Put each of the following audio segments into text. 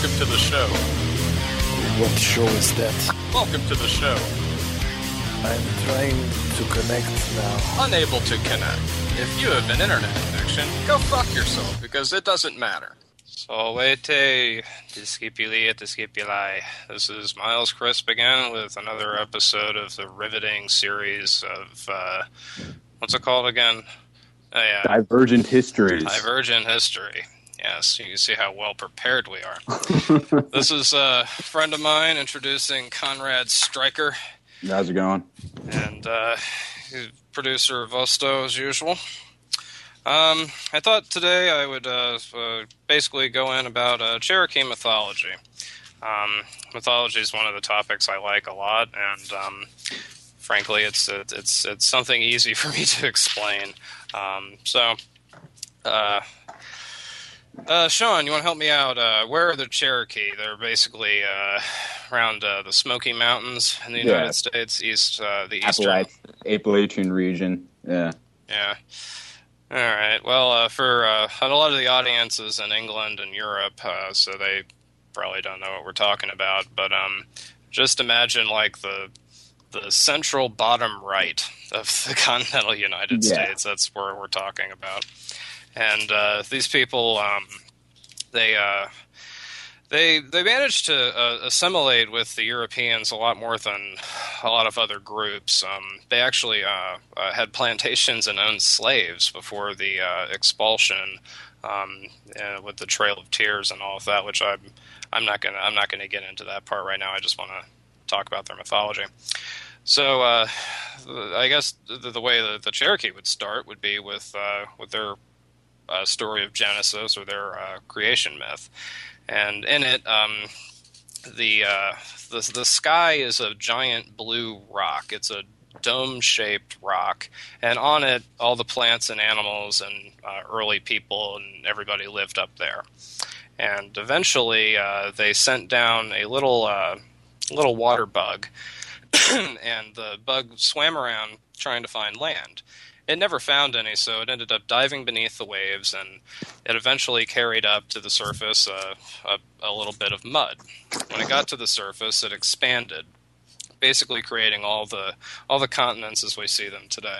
Welcome to the show. What show is that? Welcome to the show. I'm trying to connect now. Unable to connect. If you have an internet connection, go fuck yourself, because it doesn't matter. Salvete, discipuli et discipuli. This is Miles Crisp again with another episode of the riveting series of, what's it called again? Divergent Histories. Divergent History. Yes, you can see how well prepared we are. This is a friend of mine introducing Conrad Stryker. How's it going? And he's producer of Vosto, as usual. I thought today I would basically go in about Cherokee mythology. Mythology is one of the topics I like a lot, and frankly, it's something easy for me to explain. Sean, you want to help me out? Where are the Cherokee? They're basically around the Smoky Mountains in the United States, the eastern Appalachian region. Yeah. All right. Well, for a lot of the audiences in England and Europe, so they probably don't know what we're talking about. But just imagine like the central bottom right of the continental United States. That's where we're talking about. And these people, they managed to assimilate with the Europeans a lot more than a lot of other groups. They actually had plantations and owned slaves before the expulsion, with the Trail of Tears and all of that. Which I'm not gonna get into that part right now. I just want to talk about their mythology. So I guess the way that the Cherokee would start would be with their story of Genesis, or their creation myth, and in it, the sky is a giant blue rock. It's a dome-shaped rock, and on it, all the plants and animals and early people and everybody lived up there. And eventually, they sent down a little water bug, and the bug swam around trying to find land. It never found any, so it ended up diving beneath the waves, and it eventually carried up to the surface a little bit of mud. When it got to the surface, it expanded, basically creating all the continents as we see them today.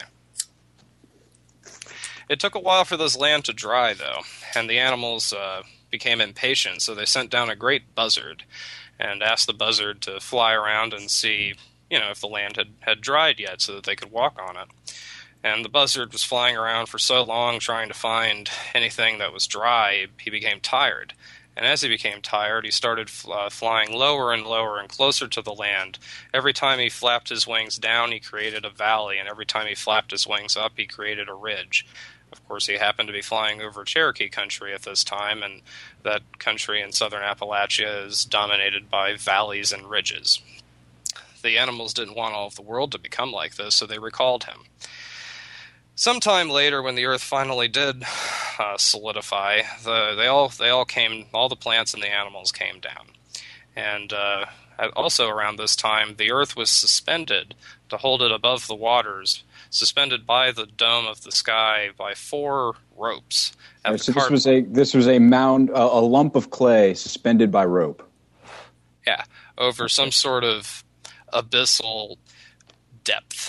It took a while for this land to dry, though, and the animals became impatient, so they sent down a great buzzard and asked the buzzard to fly around and see, if the land had dried yet, so that they could walk on it. And the buzzard was flying around for so long trying to find anything that was dry, he became tired. And as he became tired, he started flying lower and lower and closer to the land. Every time he flapped his wings down, he created a valley, and every time he flapped his wings up, he created a ridge. Of course, he happened to be flying over Cherokee country at this time, and that country in southern Appalachia is dominated by valleys and ridges. The animals didn't want all of the world to become like this, so they recalled him. Sometime later, when the Earth finally did solidify, all the plants and the animals came down. And also around this time, the Earth was suspended to hold it above the waters, suspended by the dome of the sky by 4 ropes. Right, so this was a mound, a lump of clay suspended by rope. Yeah, over some sort of abyssal depth.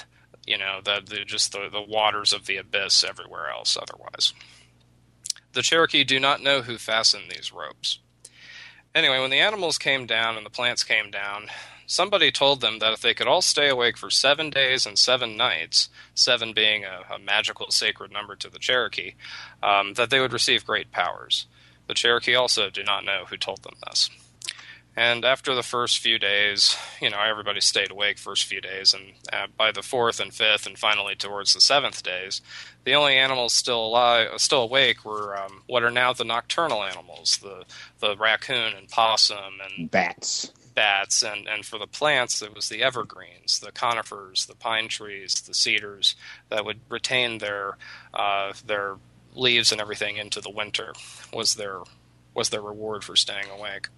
The waters of the abyss everywhere else otherwise. The Cherokee do not know who fastened these ropes. Anyway, when the animals came down and the plants came down, somebody told them that if they could all stay awake for 7 days and 7 nights, 7 being a magical sacred number to the Cherokee, that they would receive great powers. The Cherokee also do not know who told them this. And after the first few days, everybody stayed awake first few days, and by the 4th and 5th and finally towards the 7th days, the only animals still awake were what are now the nocturnal animals, the raccoon and possum and bats, and for the plants it was the evergreens, the conifers, the pine trees, the cedars that would retain their leaves and everything into the winter was their reward for staying awake.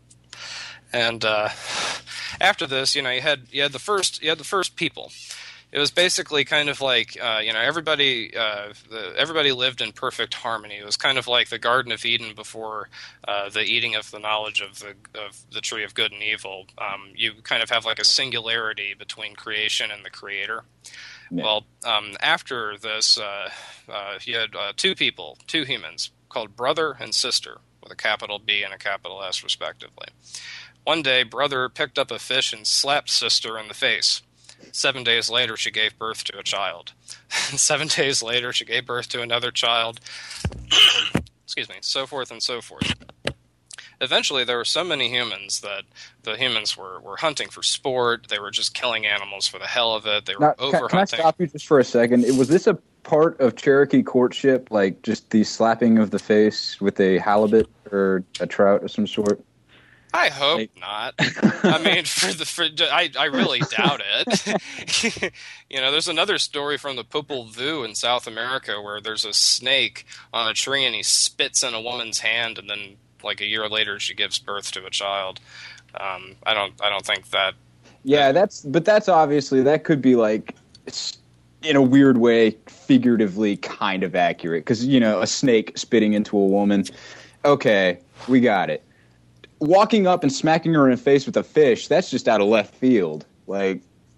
And after this, you had the first people. It was basically kind of like everybody lived in perfect harmony. It was kind of like the Garden of Eden before the eating of the knowledge of the tree of good and evil. You kind of have like a singularity between creation and the creator. Yeah. Well, after this, you had two humans called brother and sister, with a capital B and a capital S respectively. One day, brother picked up a fish and slapped sister in the face. 7 days later, she gave birth to a child. 7 days later, she gave birth to another child. Excuse me, so forth and so forth. Eventually, there were so many humans that the humans were hunting for sport. They were just killing animals for the hell of it. They were overhunting. Can I stop you just for a second? Was this a part of Cherokee courtship, like just the slapping of the face with a halibut or a trout of some sort? I hope not. I mean, I really doubt it. There's another story from the Popol Vuh in South America where there's a snake on a tree and he spits in a woman's hand, and then like a year later she gives birth to a child. I don't think that. Yeah, that's obviously, that could be like, in a weird way, figuratively kind of accurate, because a snake spitting into a woman. Okay, we got it. Walking up and smacking her in the face with a fish, that's just out of left field. Like,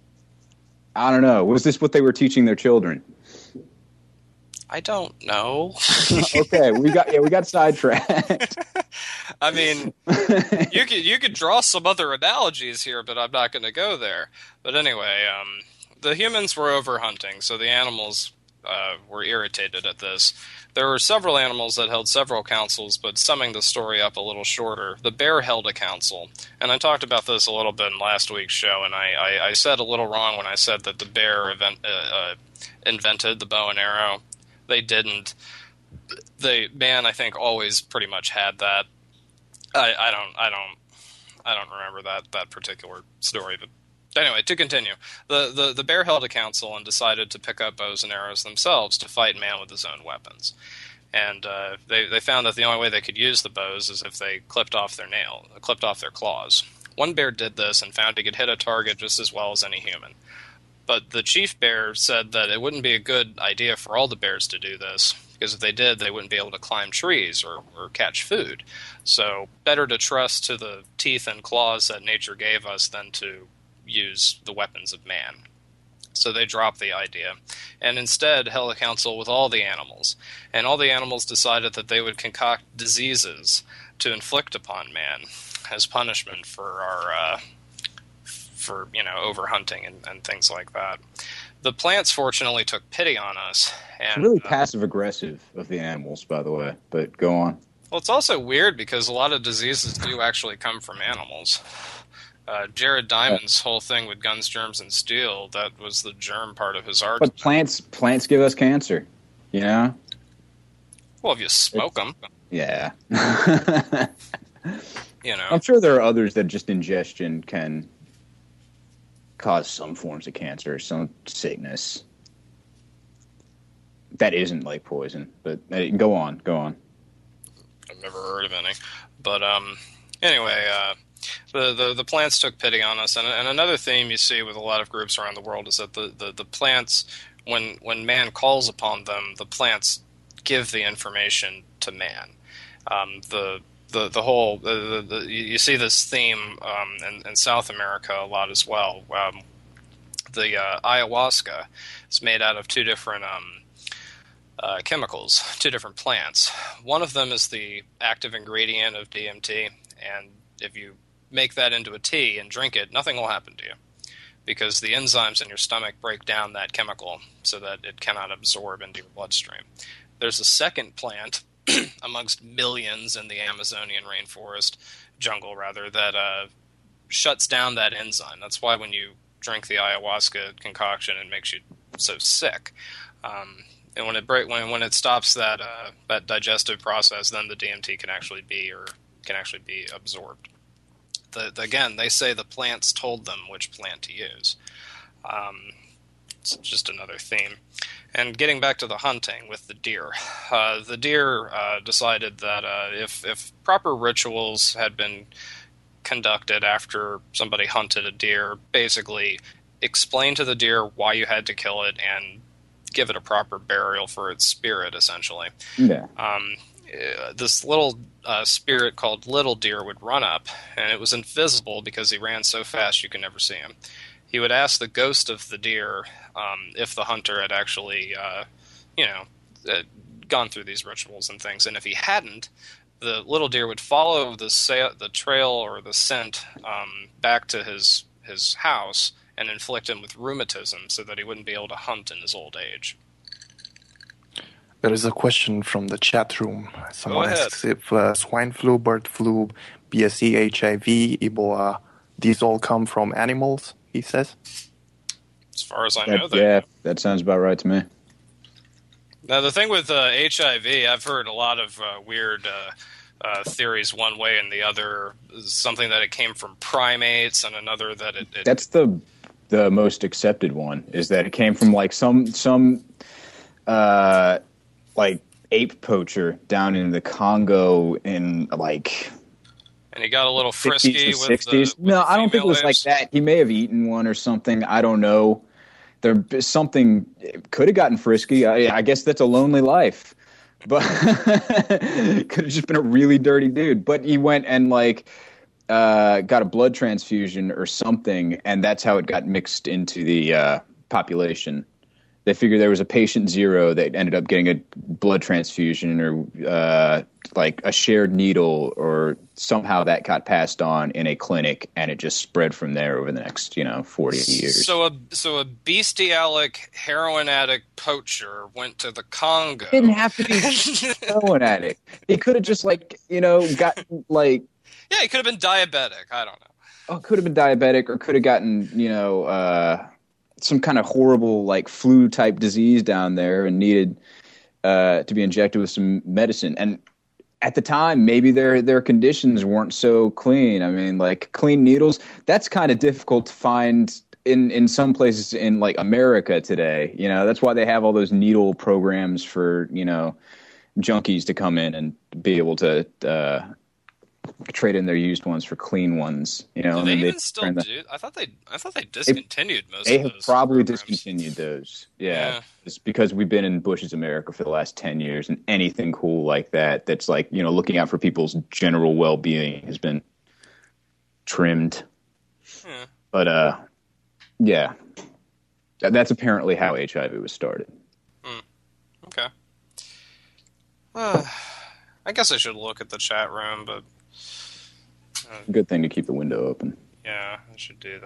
I don't know. Was this what they were teaching their children? I don't know. Okay, we got sidetracked. I mean, you could draw some other analogies here, but I'm not going to go there. But anyway, the humans were overhunting, so the animals were irritated at this. There were several animals that held several councils, but summing the story up a little shorter, the bear held a council. And I talked about this a little bit in last week's show, and I said a little wrong when I said that the bear invented the bow and arrow. They didn't. Man, I think, always pretty much had that. I don't remember that particular story, but anyway, to continue, the bear held a council and decided to pick up bows and arrows themselves to fight man with his own weapons. And they found that the only way they could use the bows is if they clipped off their claws. One bear did this and found he could hit a target just as well as any human. But the chief bear said that it wouldn't be a good idea for all the bears to do this, because if they did, they wouldn't be able to climb trees or catch food. So better to trust to the teeth and claws that nature gave us than to use the weapons of man. So they dropped the idea and instead held a council with all the animals. And all the animals decided that they would concoct diseases to inflict upon man as punishment for our overhunting and things like that. The plants fortunately took pity on us. And, it's really passive-aggressive of the animals, by the way, but go on. Well, it's also weird because a lot of diseases do actually come from animals. Jared Diamond's whole thing with Guns, Germs, and Steel, that was the germ part of his argument. But plants give us cancer, Well, if you smoke them. Yeah. I'm sure there are others that just ingestion can cause some forms of cancer, some sickness. That isn't like poison, but go on. I've never heard of any. But anyway, the plants took pity on us, and another theme you see with a lot of groups around the world is that the plants, when man calls upon them, the plants give the information to man. You see this theme in South America a lot as well. The ayahuasca is made out of two different chemicals, two different plants. One of them is the active ingredient of DMT, and if you make that into a tea and drink it, nothing will happen to you, because the enzymes in your stomach break down that chemical so that it cannot absorb into your bloodstream. There's a second plant amongst millions in the Amazonian rainforest, jungle rather, that shuts down that enzyme. That's why when you drink the ayahuasca concoction, it makes you so sick. And when it stops that digestive process, then the DMT can actually be absorbed. Again, they say the plants told them which plant to use. It's just another theme. And getting back to the hunting with the deer decided that if proper rituals had been conducted after somebody hunted a deer, basically explain to the deer why you had to kill it and give it a proper burial for its spirit, essentially. Yeah. This little spirit called Little Deer would run up, and it was invisible because he ran so fast you could never see him. He would ask the ghost of the deer if the hunter had actually, gone through these rituals and things, and if he hadn't, the little deer would follow the trail or the scent back to his house and inflict him with rheumatism so that he wouldn't be able to hunt in his old age. There is a question from the chat room. Someone Go ahead. asks if swine flu, bird flu, BSE, HIV, Ebola, these all come from animals, he says. As far as I know, That sounds about right to me. Now, the thing with HIV, I've heard a lot of weird theories one way and the other. Something that it came from primates, and another that it That's the most accepted one, is that it came from like some like ape poacher down in the Congo in like. And he got a little frisky 50s with and 60s. No, I don't think it was like that. He may have eaten one or something. I don't know. Something could have gotten frisky. I guess that's a lonely life, but could have just been a really dirty dude. But he went and like got a blood transfusion or something, and that's how it got mixed into the population. They figured there was a patient zero that ended up getting a blood transfusion or like a shared needle, or somehow that got passed on in a clinic, and it just spread from there over the next 40 years. So a bestialic heroin addict poacher went to the Congo. Didn't have to be a heroin addict. He could have just gotten like. Yeah, he could have been diabetic. I don't know. Oh, could have been diabetic, or could have gotten some kind of horrible like flu type disease down there and needed to be injected with some medicine. And at the time, maybe their conditions weren't so clean. I mean, like clean needles, that's kind of difficult to find in some places in like America today. That's why they have all those needle programs for, junkies to come in and be able to trade in their used ones for clean ones. Do they even still do? I thought they discontinued most of those. They have probably discontinued those. Yeah. It's because we've been in Bush's America for the last 10 years, and anything cool like that's like, looking out for people's general well-being has been trimmed. Yeah. But, yeah. That's apparently how HIV was started. Okay. I guess I should look at the chat room, but... Good thing to keep the window open. Yeah, I should do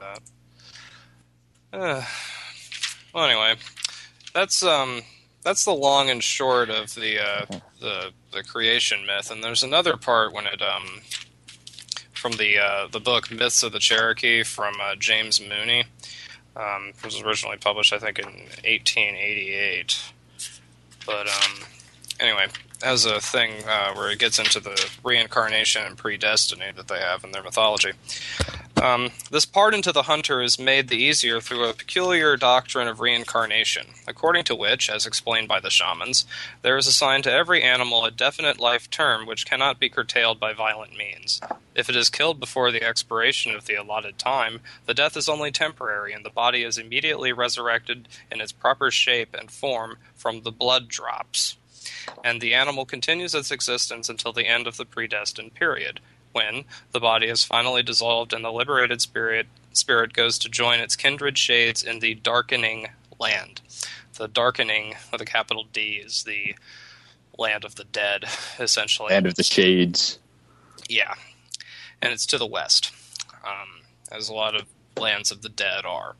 that. Well, anyway, that's the long and short of the creation myth, and there's another part when it from the book Myths of the Cherokee from James Mooney, which was originally published I think in 1888. But anyway. As a thing where it gets into the reincarnation and predestiny that they have in their mythology. This pardon to the hunter is made the easier through a peculiar doctrine of reincarnation, according to which, as explained by the shamans, there is assigned to every animal a definite life term which cannot be curtailed by violent means. If it is killed before the expiration of the allotted time, the death is only temporary, and the body is immediately resurrected in its proper shape and form from the blood drops. And the animal continues its existence until the end of the predestined period, when the body is finally dissolved and the liberated spirit goes to join its kindred shades in the darkening land. The darkening, with a capital D, is the land of the dead, essentially. Land of the shades. Yeah. And it's to the west, as a lot of lands of the dead are.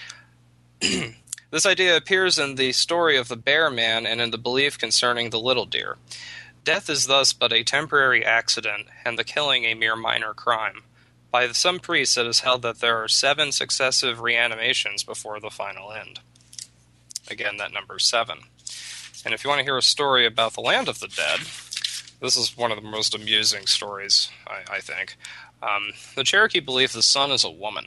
This idea appears in the story of the bear man and in the belief concerning the little deer. Death is thus but a temporary accident, and the killing a mere minor crime. By some priests it is held that there are 7 successive reanimations before the final end. Again, that number 7. And if you want to hear a story about the land of the dead, this is one of the most amusing stories, I think. The Cherokee believe the sun is a woman.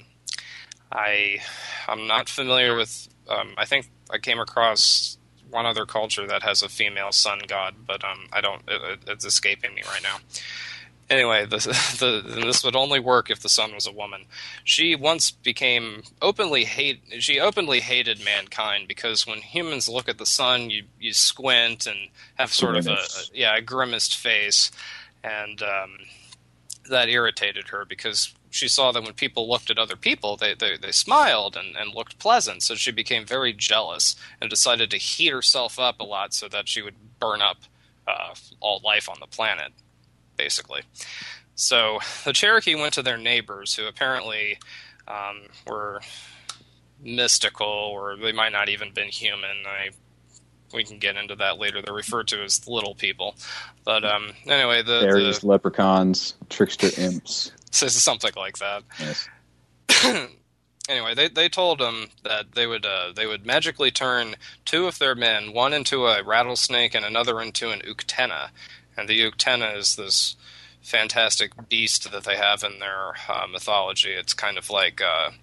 I'm not familiar with... I think I came across one other culture that has a female sun god, but I don't. It's escaping me right now. Anyway, this would only work if the sun was a woman. She once became She openly hated mankind because when humans look at the sun, you squint and have sort of a grimaced face, and that irritated her because she saw that when people looked at other people, they smiled and looked pleasant. So she became very jealous and decided to heat herself up a lot so that she would burn up all life on the planet, basically. So the Cherokee went to their neighbors, who apparently were mystical, or they might not even been human. We can get into that later. They're referred to as little people. But anyway, fairies, leprechauns, trickster imps. Something like that. Yes. Anyway, they told them that they would magically turn two of their men, one into a rattlesnake and another into an uktena. And the uktena is this fantastic beast that they have in their mythology. It's kind of like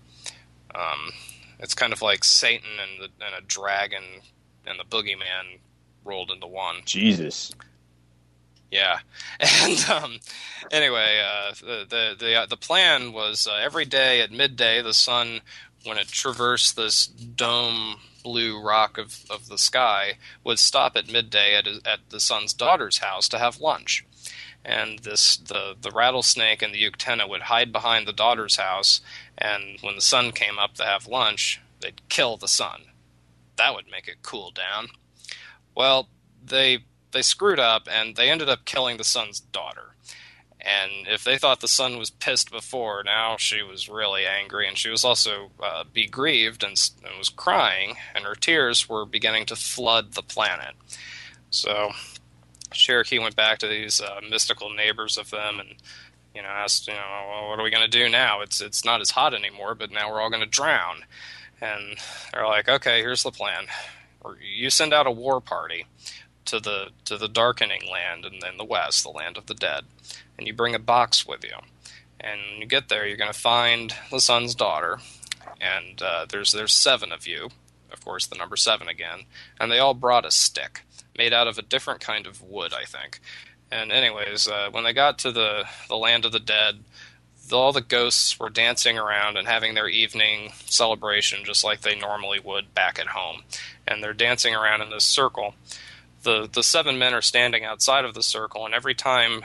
Satan and a dragon and the boogeyman rolled into one. Jesus. Yeah, and anyway, the plan was every day at midday, the sun, when it traversed this dome blue rock of the sky, would stop at midday at the sun's daughter's house to have lunch. And the rattlesnake and the uktena would hide behind the daughter's house, and when the sun came up to have lunch, they'd kill the sun. That would make it cool down. Well, they screwed up, and they ended up killing the sun's daughter. And if they thought the sun was pissed before, now she was really angry, and she was also begrieved and was crying, and her tears were beginning to flood the planet. So Cherokee went back to these mystical neighbors of them and asked, well, what are we going to do now? It's not as hot anymore, but now we're all going to drown. And they're like, okay, here's the plan. You send out a war party to the darkening land in the west, the land of the dead, and you bring a box with you. And when you get there, you're going to find the sun's daughter, and there's 7 of you, of course, the number 7 again, and they all brought a stick made out of a different kind of wood, I think. And anyways, when they got to the land of the dead, all the ghosts were dancing around and having their evening celebration just like they normally would back at home. And they're dancing around in this circle. The 7 men are standing outside of the circle, and every time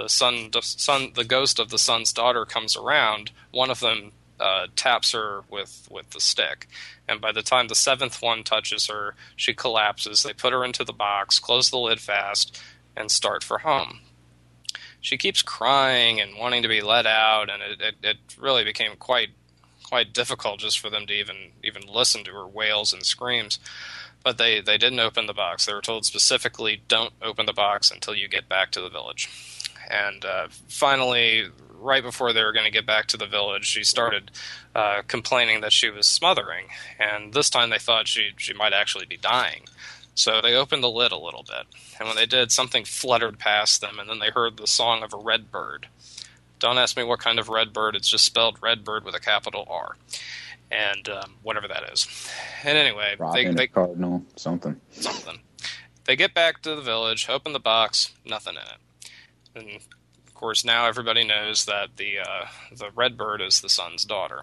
the ghost of the sun's daughter comes around, one of them taps her with the stick. And by the time the 7th one touches her, she collapses. They put her into the box, close the lid fast, and start for home. She keeps crying and wanting to be let out, and it really became quite difficult just for them to even listen to her wails and screams. But they didn't open the box. They were told specifically, don't open the box until you get back to the village. And finally, right before they were going to get back to the village, she started complaining that she was smothering. And this time they thought she might actually be dying. So they opened the lid a little bit. And when they did, something fluttered past them, and then they heard the song of a red bird. Don't ask me what kind of red bird. It's just spelled red bird with a capital R. And whatever that is. And anyway, they cardinal, something. They get back to the village, open the box, nothing in it. And of course, now everybody knows that the red bird is the sun's daughter.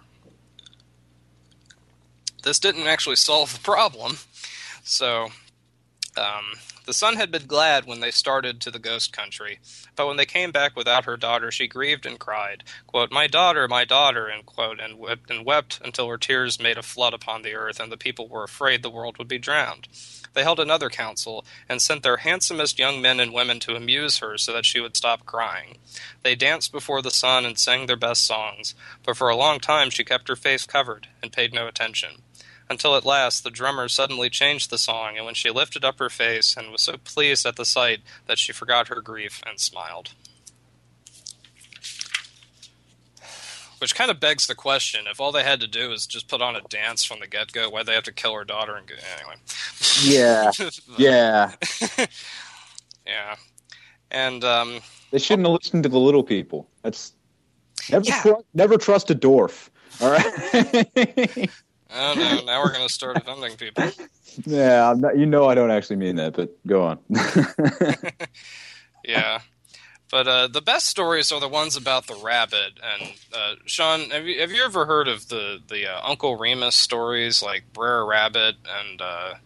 This didn't actually solve the problem. So the sun had been glad when they started to the ghost country, but when they came back without her daughter, she grieved and cried, quote, my daughter, end quote, and wept until her tears made a flood upon the earth, and the people were afraid the world would be drowned. They held another council and sent their handsomest young men and women to amuse her so that she would stop crying. They danced before the sun and sang their best songs, but for a long time she kept her face covered and paid no attention. Until at last the drummer suddenly changed the song, and when she lifted up her face and was so pleased at the sight that she forgot her grief and smiled. Which kind of begs the question, if all they had to do was just put on a dance from the get-go, why'd they have to kill her daughter? And anyway. Yeah. Yeah. Yeah. And they shouldn't have listened to the little people. That's never trust a dwarf. All right. Oh no! Now we're going to start offending people. Yeah, I don't actually mean that, but go on. Yeah, But the best stories are the ones about the rabbit. And Sean, have you ever heard of the Uncle Remus stories, like Brer Rabbit and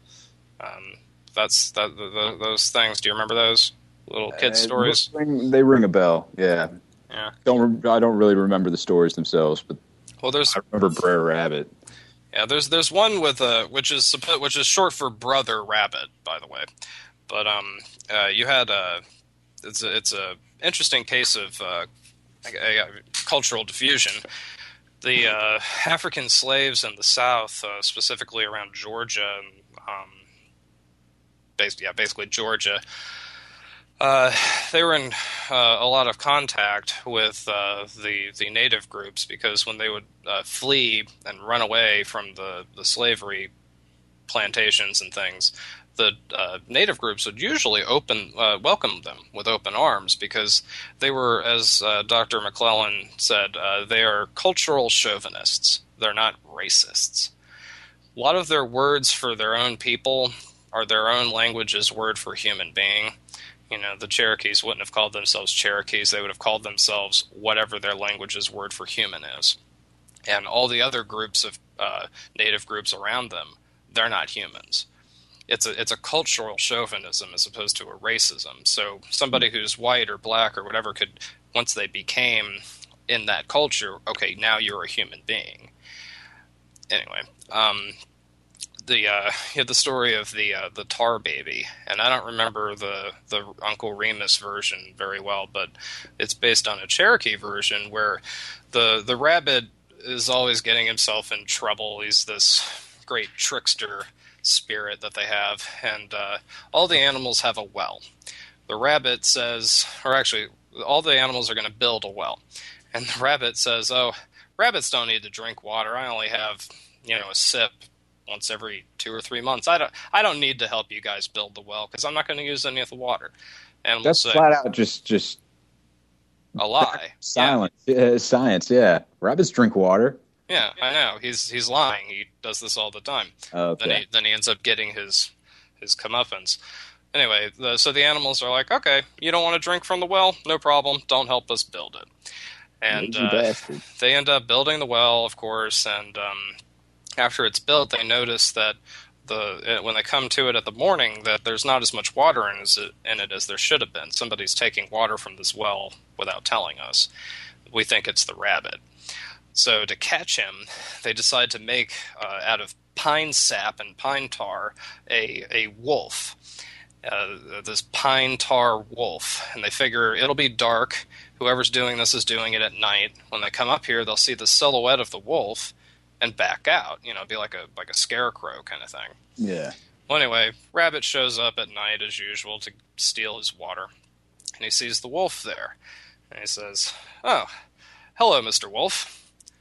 those things? Do you remember those little kid stories? They ring a bell. Yeah. Yeah. I don't really remember the stories themselves, but I remember Brer Rabbit. Yeah, there's one with which is short for Brother Rabbit, by the way. But you had it's a interesting case of cultural diffusion. The African slaves in the South, specifically around Georgia, basically Georgia, they were in a lot of contact with the native groups, because when they would flee and run away from the slavery plantations and things, the native groups would usually welcome them with open arms, because they were, as Dr. McClellan said, they are cultural chauvinists. They're not racists. A lot of their words for their own people are their own language's word for human being. You know, the Cherokees wouldn't have called themselves Cherokees. They would have called themselves whatever their language's word for human is. And all the other groups of native groups around them, they're not humans. It's a cultural chauvinism as opposed to a racism. So somebody who's white or black or whatever could, once they became in that culture, okay, now you're a human being. Anyway, you had the story of the tar baby, and I don't remember the Uncle Remus version very well, but it's based on a Cherokee version where the rabbit is always getting himself in trouble. He's this great trickster spirit that they have, and all the animals have a well. The rabbit says, or actually, all the animals are going to build a well, and the rabbit says, "Oh, rabbits don't need to drink water. I only have, a sip once every 2 or 3 months. I don't need to help you guys build the well because I'm not going to use any of the water." That's flat out just a lie. Silence. Yeah. Science. Yeah, rabbits drink water. Yeah, I know. He's lying. He does this all the time. Okay. Then he ends up getting his comeuppance. Anyway, so the animals are like, "Okay, you don't want to drink from the well? No problem. Don't help us build it." And they end up building the well, of course, and after it's built, they notice that when they come to it at the morning, that there's not as much water in it as there should have been. Somebody's taking water from this well without telling us. We think it's the rabbit. So to catch him, they decide to make, out of pine sap and pine tar, a wolf. This pine tar wolf. And they figure it'll be dark. Whoever's doing this is doing it at night. When they come up here, they'll see the silhouette of the wolf and back out. Be like a scarecrow kind of thing. Yeah. Well, anyway, rabbit shows up at night as usual to steal his water. And he sees the wolf there. And he says, "Oh, hello, Mr. Wolf."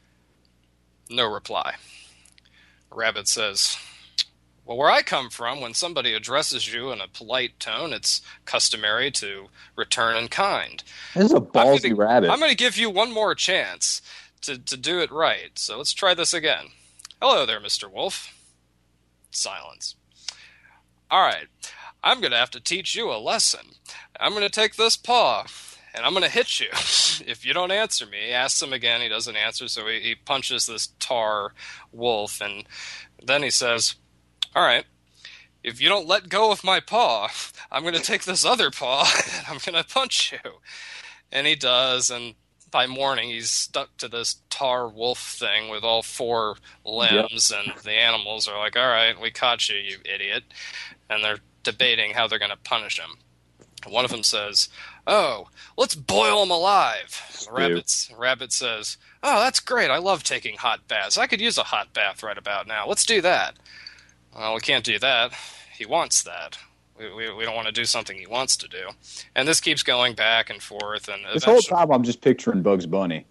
No reply. Rabbit says, "Well, where I come from, when somebody addresses you in a polite tone, it's customary to return in kind. This is a ballsy rabbit. I'm going to give you one more chance to do it right, so let's try this again. Hello there, Mr. Wolf." Silence. "All right, I'm going to have to teach you a lesson. I'm going to take this paw, and I'm going to hit you if you don't answer me." He asks him again. He doesn't answer, so he punches this tar wolf, and then he says, "All right, if you don't let go of my paw, I'm going to take this other paw, and I'm going to punch you." And he does, and by morning he's stuck to this tar wolf thing with all 4 limbs, and the animals are like, "All right, we caught you, you idiot." And they're debating how they're going to punish him. One of them says, "Oh, let's boil him alive." The rabbit says, "Oh, that's great. I love taking hot baths. I could use a hot bath right about now. Let's do that." "Well, we can't do that. He wants that. We don't want to do something he wants to do." And this keeps going back and forth. And this whole time I'm just picturing Bugs Bunny.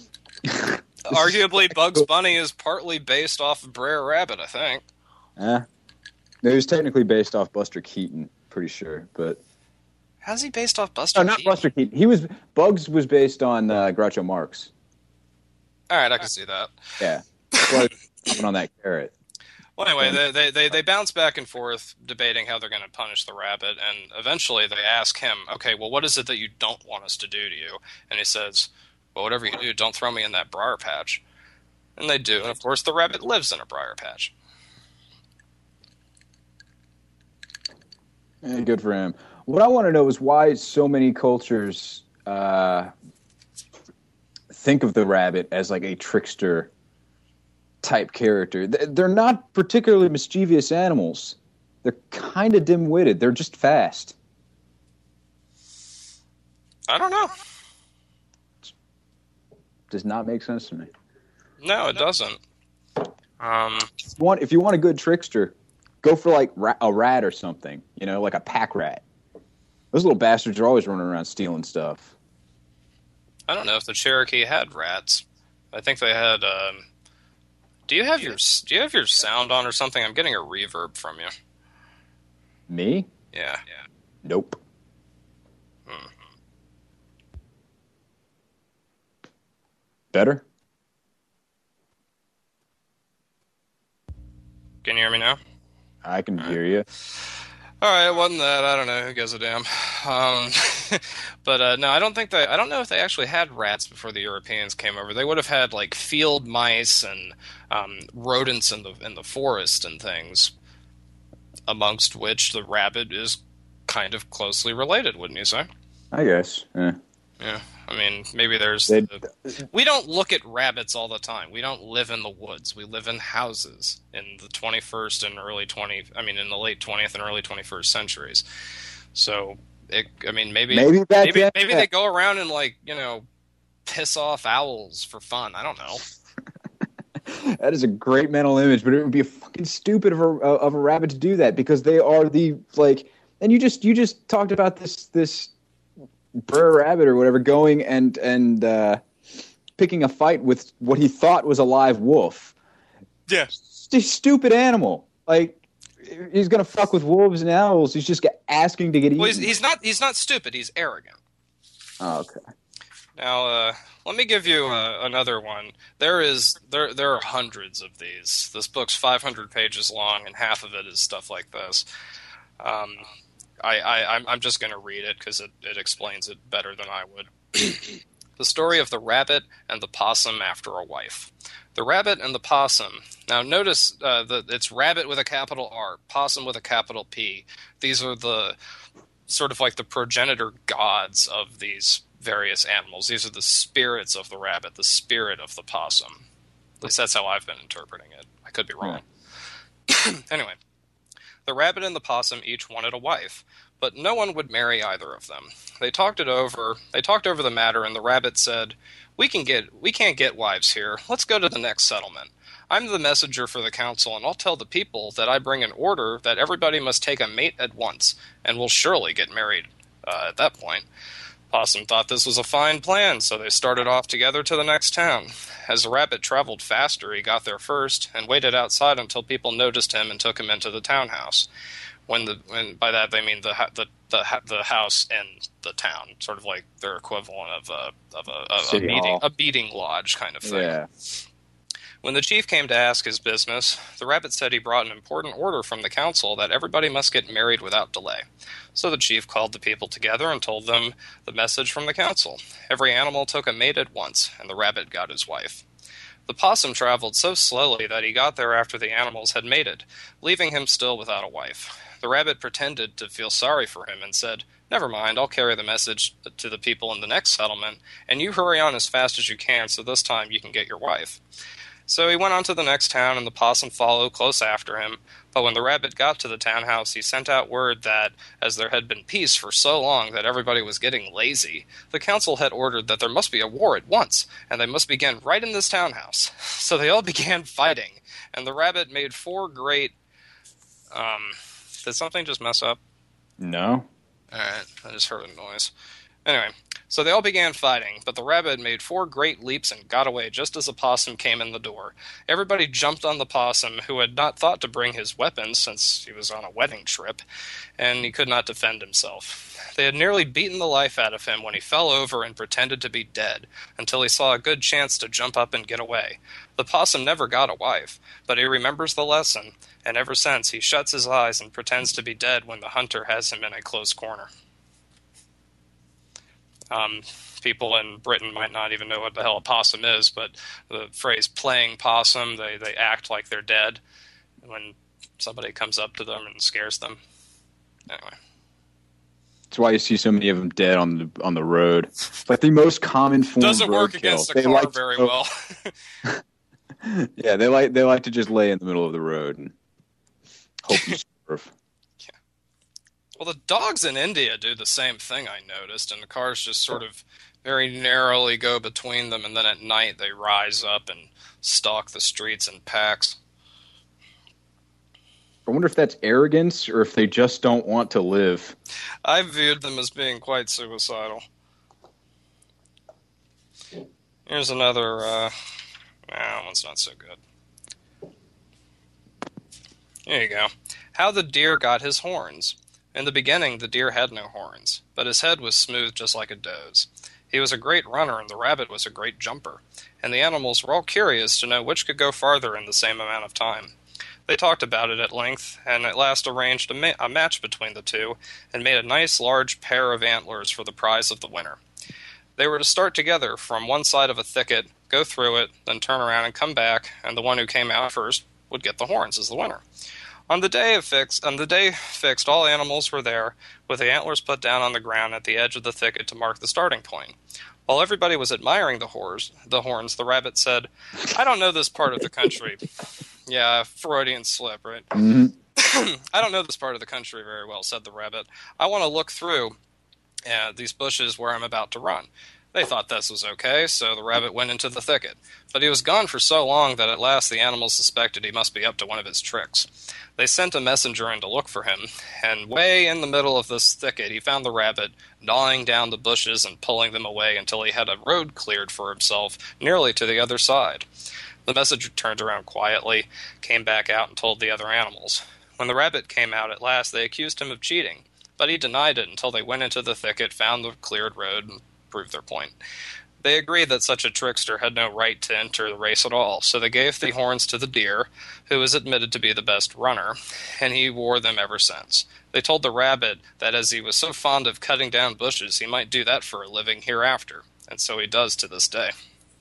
Arguably, Bugs Bunny is partly based off of Brer Rabbit, I think. It was technically based off Buster Keaton, pretty sure, but... How's he based off Buster Keaton? No, not Buster Keaton. Bugs was based on Groucho Marx. All right, I can see that. Yeah. Hopping on that carrot. Well, anyway, they bounce back and forth, debating how they're going to punish the rabbit, and eventually they ask him, okay, well, what is it that you don't want us to do to you? And he says, well, whatever you do, don't throw me in that briar patch. And they do, and of course the rabbit lives in a briar patch. Good for him. What I want to know is why so many cultures think of the rabbit as like a trickster type character. They're not particularly mischievous animals. They're kind of dim-witted. They're just fast. I don't know. Does not make sense to me. No, it doesn't. If you want a good trickster, go for like a rat or something. You know, like a pack rat. Those little bastards are always running around stealing stuff. I don't know if the Cherokee had rats. I think they had. Do you have your sound on or something? I'm getting a reverb from you. Me? Yeah. Nope. Better? Can you hear me now? I can hear you. All right, wasn't that? I don't know. Who gives a damn? But no, I don't know if they actually had rats before the Europeans came over. They would have had like field mice and rodents in the forest and things, amongst which the rabbit is kind of closely related, wouldn't you say? I guess. Yeah. I mean, maybe there's... We don't look at rabbits all the time. We don't live in the woods. We live in houses in the 21st and in the late 20th and early 21st centuries. So, maybe they go around and, like, you know, piss off owls for fun. I don't know. That is a great mental image, but it would be fucking stupid of a rabbit to do that because they are the, like... And you just talked about this Brer Rabbit or whatever going and picking a fight with what he thought was a live wolf. Yeah. Stupid animal. Like, he's going to fuck with wolves and owls. He's just asking to get eaten. Well, he's not stupid. He's arrogant. Oh, okay. Now, let me give you another one. There are hundreds of these. This book's 500 pages long, and half of it is stuff like this. I'm just going to read it because it explains it better than I would. The story of the rabbit and the possum after a wife. The rabbit and the possum. Now notice that it's rabbit with a capital R, possum with a capital P. These are the sort of like the progenitor gods of these various animals. These are the spirits of the rabbit, the spirit of the possum. At least that's how I've been interpreting it. I could be wrong. Yeah. Anyway. The rabbit and the possum each wanted a wife, but no one would marry either of them. They talked over the matter, and the rabbit said, We can't get wives here. Let's go to the next settlement. I'm the messenger for the council, and I'll tell the people that I bring an order that everybody must take a mate at once, and will surely get married at that point. Possum thought this was a fine plan, so they started off together to the next town. As the rabbit traveled faster, he got there first, and waited outside until people noticed him and took him into the townhouse. When by that they mean the house in the town, sort of like their equivalent of a beating lodge kind of thing. Yeah. When the chief came to ask his business, the rabbit said he brought an important order from the council that everybody must get married without delay. So the chief called the people together and told them the message from the council. Every animal took a mate at once, and the rabbit got his wife. The possum traveled so slowly that he got there after the animals had mated, leaving him still without a wife. The rabbit pretended to feel sorry for him and said, "Never mind, I'll carry the message to the people in the next settlement, and you hurry on as fast as you can so this time you can get your wife." So he went on to the next town, and the possum followed close after him. But when the rabbit got to the townhouse, he sent out word that, as there had been peace for so long that everybody was getting lazy, the council had ordered that there must be a war at once, and they must begin right in this townhouse. So they all began fighting, and the rabbit made 4 great... Did something just mess up? No. Alright, I just heard a noise. Anyway, So they all began fighting, but the rabbit made 4 great leaps and got away just as the possum came in the door. Everybody jumped on the possum, who had not thought to bring his weapons since he was on a wedding trip, and he could not defend himself. They had nearly beaten the life out of him when he fell over and pretended to be dead, until he saw a good chance to jump up and get away. The possum never got a wife, but he remembers the lesson, and ever since he shuts his eyes and pretends to be dead when the hunter has him in a close corner. People in Britain might not even know what the hell a possum is, but the phrase playing possum, they act like they're dead when somebody comes up to them and scares them. Anyway. That's why you see so many of them dead on the road. It's like the most common form doesn't of roadkill. Work against a car very well. Yeah, they like to just lay in the middle of the road and hope you swerve. Well, the dogs in India do the same thing, I noticed, and the cars just sort of very narrowly go between them, and then at night they rise up and stalk the streets in packs. I wonder if that's arrogance or if they just don't want to live. I viewed them as being quite suicidal. Here's another, that one's not so good. Here you go. How the deer got his horns. In the beginning, the deer had no horns, but his head was smooth just like a doe's. He was a great runner, and the rabbit was a great jumper, and the animals were all curious to know which could go farther in the same amount of time. They talked about it at length, and at last arranged a match between the two, and made a nice large pair of antlers for the prize of the winner. They were to start together from one side of a thicket, go through it, then turn around and come back, and the one who came out first would get the horns as the winner. On the day fixed, all animals were there, with the antlers put down on the ground at the edge of the thicket to mark the starting point. While everybody was admiring the horns, the rabbit said, "I don't know this part of the country." Yeah, Freudian slip, right? Mm-hmm. "I don't know this part of the country very well," said the rabbit. "I want to look through these bushes where I'm about to run." They thought this was okay, so the rabbit went into the thicket. But he was gone for so long that at last the animals suspected he must be up to one of his tricks. They sent a messenger in to look for him, and way in the middle of this thicket he found the rabbit, gnawing down the bushes and pulling them away until he had a road cleared for himself nearly to the other side. The messenger turned around quietly, came back out, and told the other animals. When the rabbit came out at last, they accused him of cheating, but he denied it until they went into the thicket, found the cleared road, and proved their point. They agreed that such a trickster had no right to enter the race at all, so they gave the horns to the deer, who was admitted to be the best runner, and he wore them ever since. They told the rabbit that as he was so fond of cutting down bushes, he might do that for a living hereafter, and so he does to this day.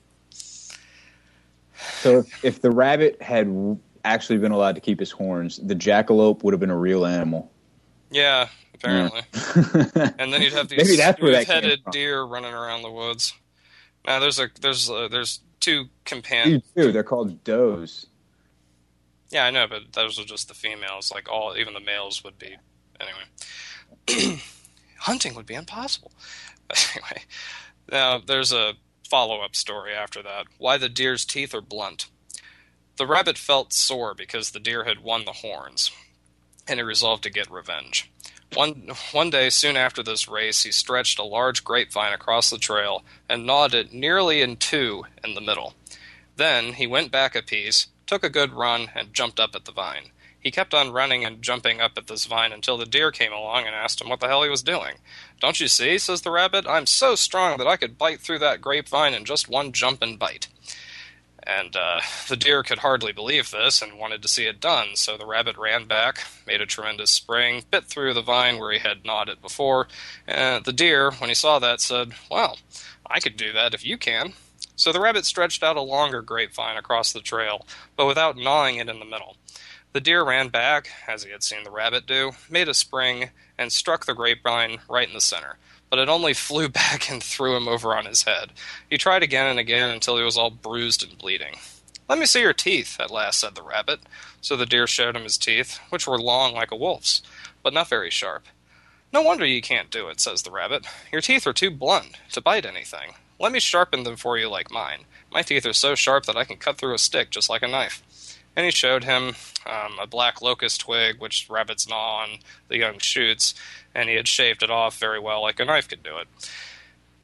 So if the rabbit had actually been allowed to keep his horns, the jackalope would have been a real animal. Yeah, apparently. Yeah. And then you'd have these smooth-headed deer running around the woods. Now there's 2 companions. They're called does. Yeah, I know, but those are just the females. Like even the males would be. Anyway, hunting would be impossible. But anyway, now there's a follow-up story after that. Why the deer's teeth are blunt. The rabbit felt sore because the deer had won the horns, and he resolved to get revenge. One day, soon after this race, he stretched a large grapevine across the trail and gnawed it nearly in 2 in the middle. Then he went back a piece, took a good run, and jumped up at the vine. He kept on running and jumping up at this vine until the deer came along and asked him what the hell he was doing. "Don't you see," says the rabbit, "I'm so strong that I could bite through that grapevine in just one jump and bite." And the deer could hardly believe this and wanted to see it done, so the rabbit ran back, made a tremendous spring, bit through the vine where he had gnawed it before, and the deer, when he saw that, said, "Well, I could do that if you can." So the rabbit stretched out a longer grapevine across the trail, but without gnawing it in the middle. The deer ran back, as he had seen the rabbit do, made a spring, and struck the grapevine right in the center. But it only flew back and threw him over on his head. He tried again and again until he was all bruised and bleeding. "Let me see your teeth," at last said the rabbit. So the deer showed him his teeth, which were long like a wolf's, but not very sharp. "No wonder you can't do it," says the rabbit. "Your teeth are too blunt to bite anything. Let me sharpen them for you like mine. My teeth are so sharp that I can cut through a stick just like a knife." And he showed him a black locust twig, which rabbits gnaw on the young shoots, and he had shaved it off very well like a knife could do it.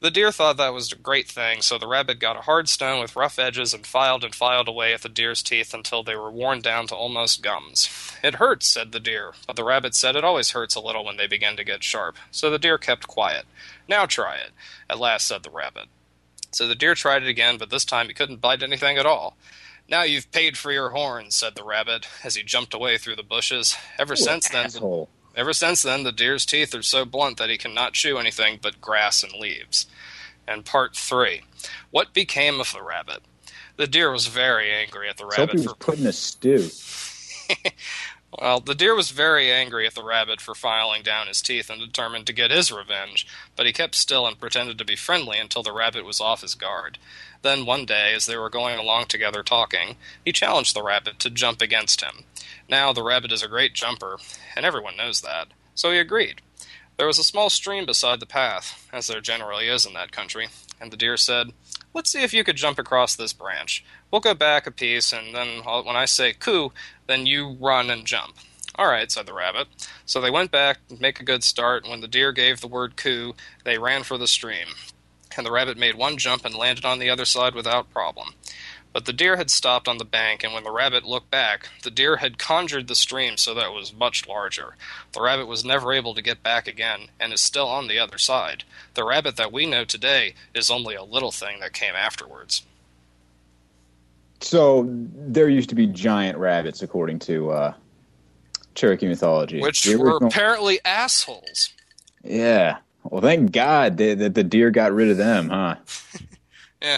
The deer thought that was a great thing, so the rabbit got a hard stone with rough edges and filed away at the deer's teeth until they were worn down to almost gums. "It hurts," said the deer, but the rabbit said it always hurts a little when they begin to get sharp, so the deer kept quiet. "Now try it," at last said the rabbit. So the deer tried it again, but this time he couldn't bite anything at all. "Now you've paid for your horns," said the rabbit, as he jumped away through the bushes. Ever since then, the deer's teeth are so blunt that he cannot chew anything but grass and leaves. And part 3. What became of the rabbit? The deer was very angry at the rabbit for put in a stew. Well, the deer was very angry at the rabbit for filing down his teeth and determined to get his revenge, but he kept still and pretended to be friendly until the rabbit was off his guard. Then one day, as they were going along together talking, he challenged the rabbit to jump against him. Now, the rabbit is a great jumper, and everyone knows that, so he agreed. There was a small stream beside the path, as there generally is in that country, and the deer said, "Let's see if you could jump across this branch. We'll go back a piece, and then when I say coo, then you run and jump." "All right," said the rabbit. So they went back to make a good start, and when the deer gave the word coo, they ran for the stream. And the rabbit made one jump and landed on the other side without problem. But the deer had stopped on the bank, and when the rabbit looked back, the deer had conjured the stream so that it was much larger. The rabbit was never able to get back again, and is still on the other side. The rabbit that we know today is only a little thing that came afterwards. So there used to be giant rabbits, according to Cherokee mythology. Which were apparently assholes. Yeah. Well, thank God that the deer got rid of them, huh? Yeah.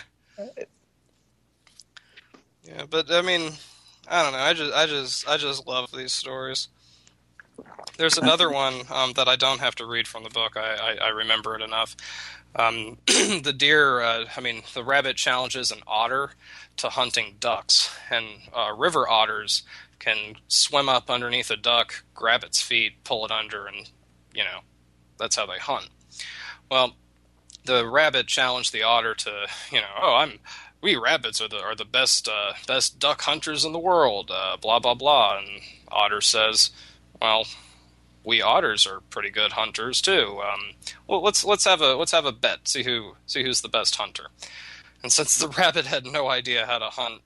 Yeah, but I mean, I don't know. I just love these stories. There's another one that I don't have to read from the book. I remember it enough. The deer, the rabbit challenges an otter to hunting ducks, and river otters can swim up underneath a duck, grab its feet, pull it under, and that's how they hunt. Well, the rabbit challenged the otter to, we rabbits are the best duck hunters in the world, blah blah blah. And Otter says, "Well, we otters are pretty good hunters too. Well, let's have a bet. See who's the best hunter." And since the rabbit had no idea how to hunt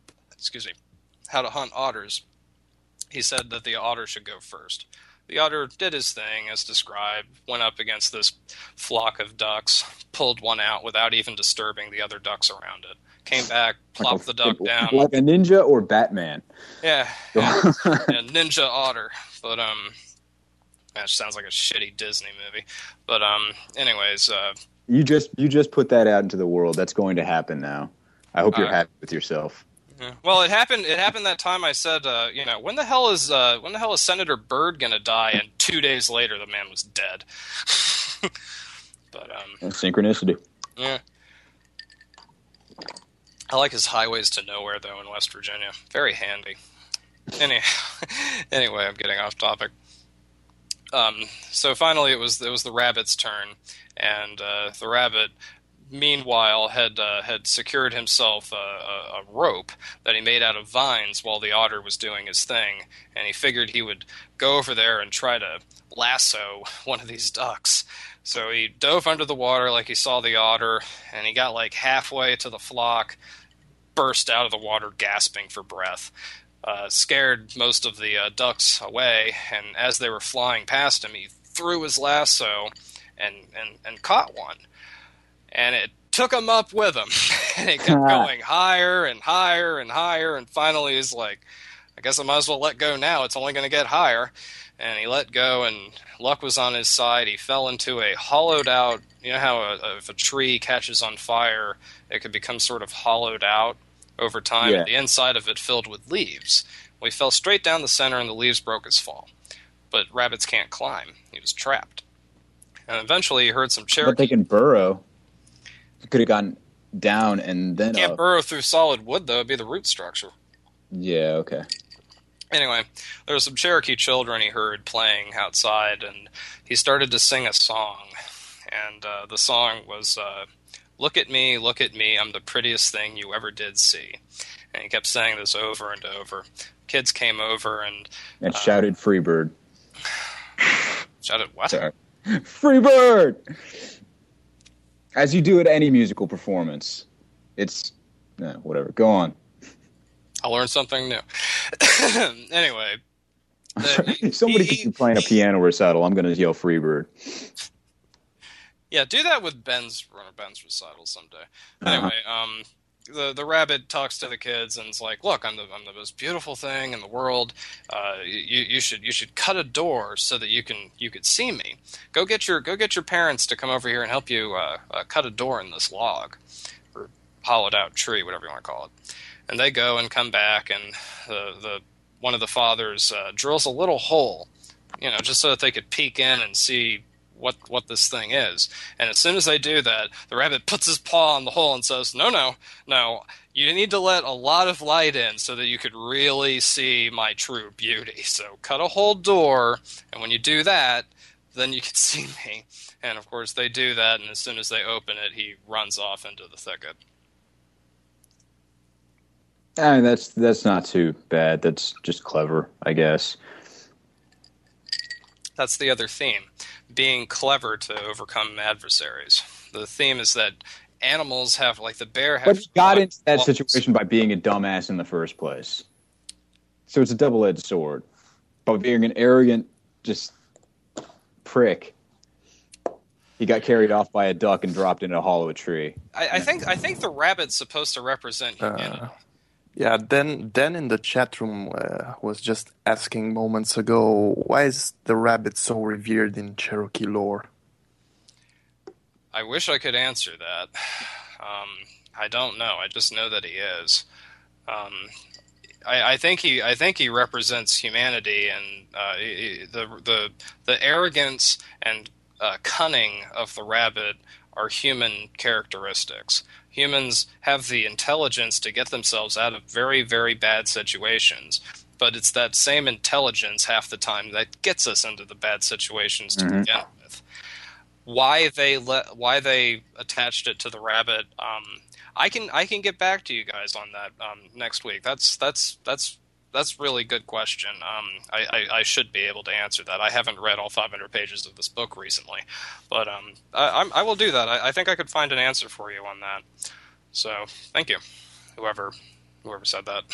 otters, he said that the otter should go first. The otter did his thing, as described, went up against this flock of ducks, pulled one out without even disturbing the other ducks around it. Came back, plopped the duck down. Like a ninja or Batman? Yeah, Ninja Otter. But, that sounds like a shitty Disney movie. But, anyways... You just put that out into the world. That's going to happen now. I hope you're happy with yourself. Yeah. Well, it happened that time I said, when the hell is Senator Byrd gonna die? And 2 days later, the man was dead. But synchronicity. Yeah. I like his highways to nowhere though in West Virginia. Very handy. Anyway, I'm getting off topic. So finally, it was the rabbit's turn, and the rabbit, meanwhile, had secured himself a rope that he made out of vines while the otter was doing his thing, and he figured he would go over there and try to lasso one of these ducks. So he dove under the water like he saw the otter, and he got like halfway to the flock, burst out of the water gasping for breath. Scared most of the ducks away, and as they were flying past him, he threw his lasso and caught one. And it took him up with him, and it kept going higher and higher and higher, and finally he's like, I guess I might as well let go now, it's only going to get higher. And he let go, and luck was on his side. He fell into a hollowed out, you know how if a tree catches on fire, it could become sort of hollowed out over time, yeah. And the inside of it filled with leaves. Well, he fell straight down the center, and the leaves broke his fall. But rabbits can't climb. He was trapped. And eventually he heard some Cherokee... But they can burrow. He could have gone down and then Can't burrow through solid wood, though. It'd be the root structure. Yeah, okay. Anyway, there were some Cherokee children he heard playing outside, and he started to sing a song. And the song was, look at me, I'm the prettiest thing you ever did see. And he kept saying this over and over. Kids came over and shouted Freebird. Shouted what? Sorry. Freebird! As you do at any musical performance. It's whatever. Go on. I'll learn something new. Anyway. Somebody could be playing a piano recital. I'm going to yell Freebird. Yeah, do that with Ben's recital someday. Anyway, the rabbit talks to the kids and is like, "Look, I'm the most beautiful thing in the world. You should cut a door so that you could see me. Go get your parents to come over here and help you cut a door in this log or hollowed out tree, whatever you want to call it." And they go and come back, and the one of the fathers drills a little hole, just so that they could peek in and see what this thing is. And as soon as they do that, the rabbit puts his paw on the hole and says, no, you need to let a lot of light in so that you could really see my true beauty. So cut a whole door, and when you do that, then you can see me. And of course they do that, and as soon as they open it, he runs off into the thicket. I mean, that's not too bad. That's just clever, I guess. That's the other theme. Being clever to overcome adversaries. The theme is that animals have, like the bear, have... But you got into that situation by being a dumbass in the first place. So it's a double-edged sword. By being an arrogant, just prick, he got carried off by a duck and dropped into a hollow tree. I think the rabbit's supposed to represent humanity. Yeah, then in the chat room was just asking moments ago, why is the rabbit so revered in Cherokee lore? I wish I could answer that. I don't know. I just know that he is. I think he represents humanity, and the arrogance and cunning of the rabbit are human characteristics. Humans have the intelligence to get themselves out of very, very bad situations, but it's that same intelligence half the time that gets us into the bad situations to begin with. Why they attached it to the rabbit? I can get back to you guys on that next week. That's really good question. I should be able to answer that. I haven't read all 500 pages of this book recently, but I will do that. I think I could find an answer for you on that. So thank you, whoever said that.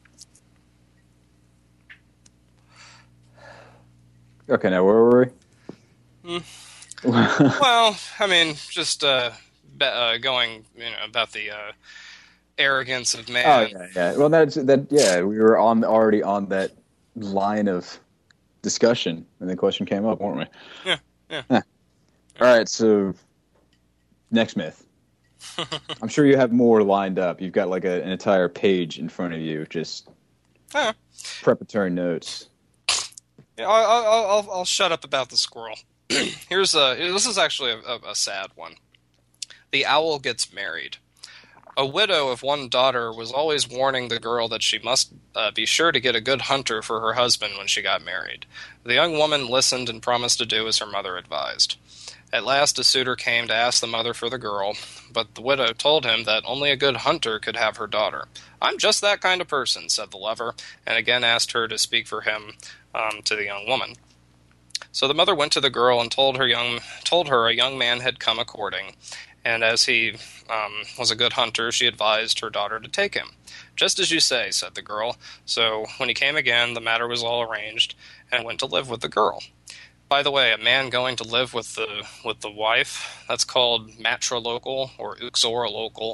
Okay, now where were we? Well, I mean, just going, about the arrogance of man. Oh yeah. Well, that. We were already on that line of discussion when the question came up, weren't we? Yeah. All right. So, next myth. I'm sure you have more lined up. You've got like an entire page in front of you, just preparatory notes. Yeah, I'll shut up about the squirrel. This is actually a sad one. The owl gets married. A widow of one daughter was always warning the girl that she must be sure to get a good hunter for her husband when she got married. The young woman listened and promised to do as her mother advised. At last a suitor came to ask the mother for the girl, but the widow told him that only a good hunter could have her daughter. "I'm just that kind of person," said the lover, and again asked her to speak for him to the young woman. So the mother went to the girl and told her a young man had come a-courting, and as he was a good hunter, she advised her daughter to take him. "Just as you say," said the girl. So when he came again, the matter was all arranged, and went to live with the girl. By the way, a man going to live with the wife, that's called matrilocal or uxorolocal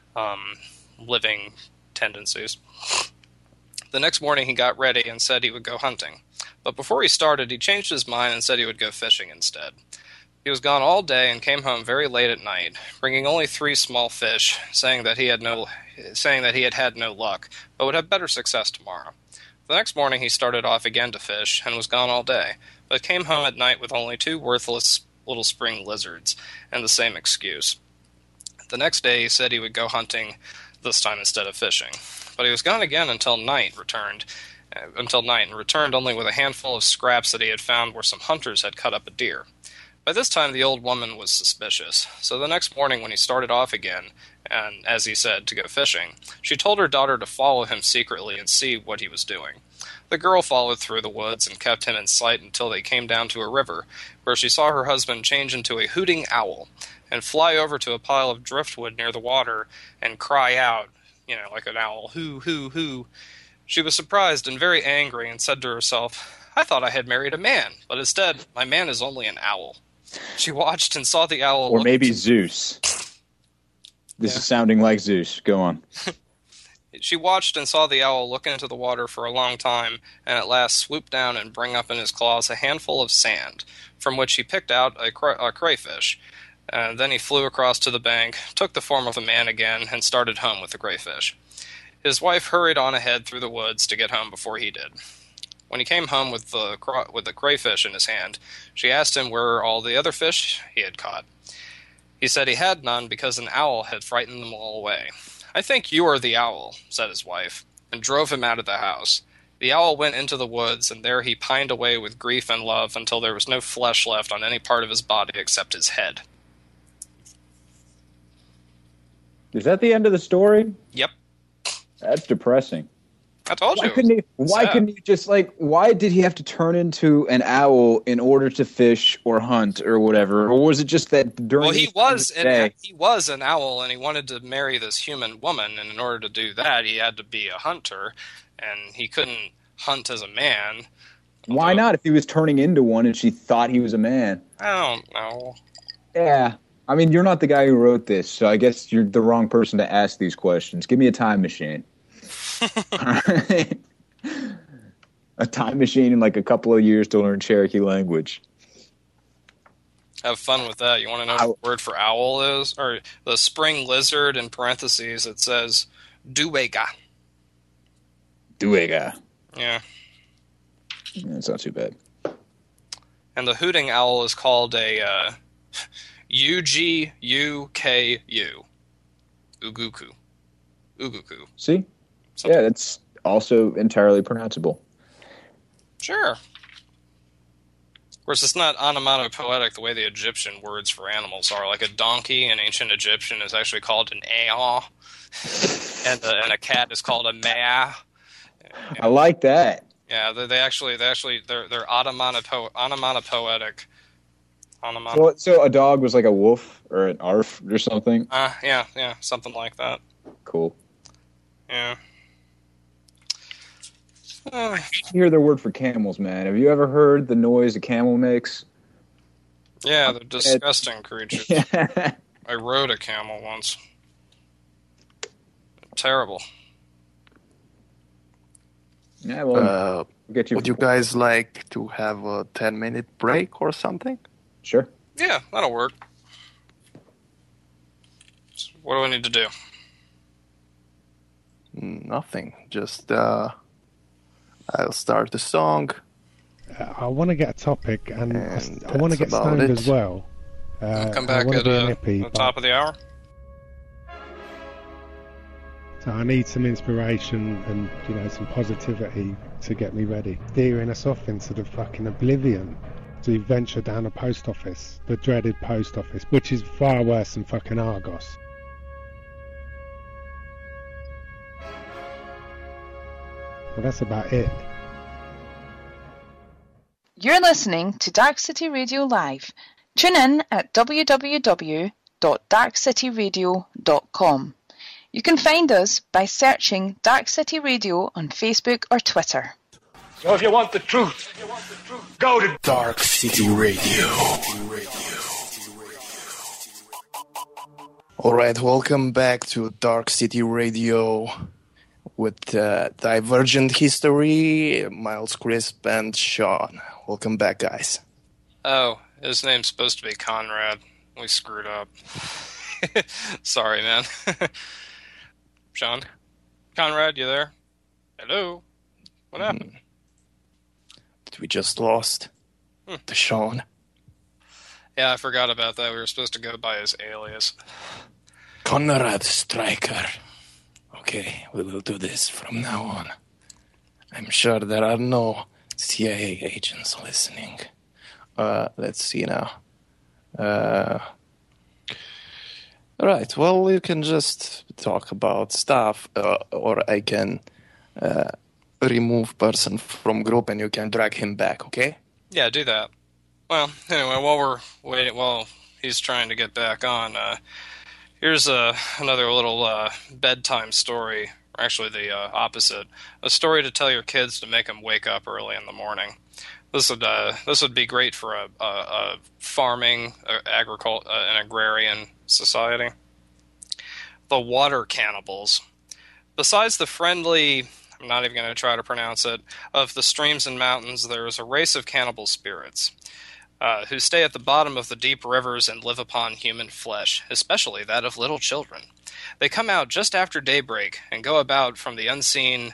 living tendencies. The next morning he got ready and said he would go hunting. But before he started, he changed his mind and said he would go fishing instead. He was gone all day and came home very late at night, bringing only 3 small fish, saying that he had had no luck, but would have better success tomorrow. The next morning he started off again to fish, and was gone all day, but came home at night with only 2 worthless little spring lizards, and the same excuse. The next day he said he would go hunting, this time instead of fishing. But he was gone again until night, and returned only with a handful of scraps that he had found where some hunters had cut up a deer. By this time the old woman was suspicious, so the next morning when he started off again, and, as he said, to go fishing, she told her daughter to follow him secretly and see what he was doing. The girl followed through the woods and kept him in sight until they came down to a river, where she saw her husband change into a hooting owl, and fly over to a pile of driftwood near the water and cry out, like an owl, hoo, hoo, hoo. She was surprised and very angry and said to herself, I thought I had married a man, but instead, my man is only an owl. She watched and saw the owl. Or maybe Zeus. This is sounding like Zeus. Go on. She watched and saw the owl look into the water for a long time, and at last swoop down and bring up in his claws a handful of sand, from which he picked out a crayfish. And then he flew across to the bank, took the form of a man again, and started home with the crayfish. His wife hurried on ahead through the woods to get home before he did. When he came home with the crayfish in his hand, she asked him where were all the other fish he had caught. He said he had none because an owl had frightened them all away. I think you are the owl, said his wife, and drove him out of the house. The owl went into the woods, and there he pined away with grief and love until there was no flesh left on any part of his body except his head. Is that the end of the story? Yep. That's depressing. I told you. Why couldn't he just, why did he have to turn into an owl in order to fish or hunt or whatever? Or was it just that during he was an owl, and he wanted to marry this human woman, and in order to do that, he had to be a hunter, and he couldn't hunt as a man. Why not if he was turning into one and she thought he was a man? I don't know. Yeah. I mean, you're not the guy who wrote this, so I guess you're the wrong person to ask these questions. Give me a time machine. A time machine in a couple of years to learn Cherokee language. Have fun with that. You want to know what the word for owl is? Or the spring lizard, in parentheses, it says duega. Duega. Yeah. That's not too bad. And the hooting owl is called a Uguku. Uguku. See? Yeah, that's also entirely pronounceable. Sure. Of course, it's not onomatopoetic the way the Egyptian words for animals are. Like a donkey in ancient Egyptian is actually called an aah, and a cat is called a mea. I like that. Yeah, they're onomatopoetic. So a dog was like a wolf or an arf or something? Yeah, something like that. Cool. Yeah. You hear the word for camels, man. Have you ever heard the noise a camel makes? Yeah, they're disgusting creatures. Yeah. I rode a camel once. Terrible. Yeah, well, would you guys like to have a 10-minute break or something? Sure. Yeah, that'll work. So what do I need to do? Nothing. Just, I'll start the song. I want to get a topic, and I want to get stoned as well. I'll come back at the top of the hour. So I need some inspiration and, some positivity to get me ready. Steering us off into the fucking oblivion. To venture down a post office, the dreaded post office, which is far worse than fucking Argos. Well, that's about it. You're listening to Dark City Radio Live. Tune in at www.darkcityradio.com. You can find us by searching Dark City Radio on Facebook or Twitter. So if you want the truth, go to Dark City Radio. Alright, welcome back to Dark City Radio with Divergent History, Miles Crisp, and Sean. Welcome back, guys. Oh, his name's supposed to be Conrad. We screwed up. Sorry, man. Sean? Conrad, you there? Hello? What happened? We just lost to Sean. Yeah, I forgot about that. We were supposed to go by his alias. Conrad Stryker. Okay, we will do this from now on. I'm sure there are no CIA agents listening. Let's see now. Right, well, you can just talk about stuff, or I can remove person from group and you can drag him back, okay? Yeah, do that. Well, anyway, while he's trying to get back on. Here's another little bedtime story. Actually, the opposite. A story to tell your kids to make them wake up early in the morning. This would be great for a farming, an agrarian society. The water cannibals. Besides the friendly, I'm not even going to try to pronounce it, of the streams and mountains, there is a race of cannibal spirits who stay at the bottom of the deep rivers and live upon human flesh, especially that of little children. They come out just after daybreak and go about unseen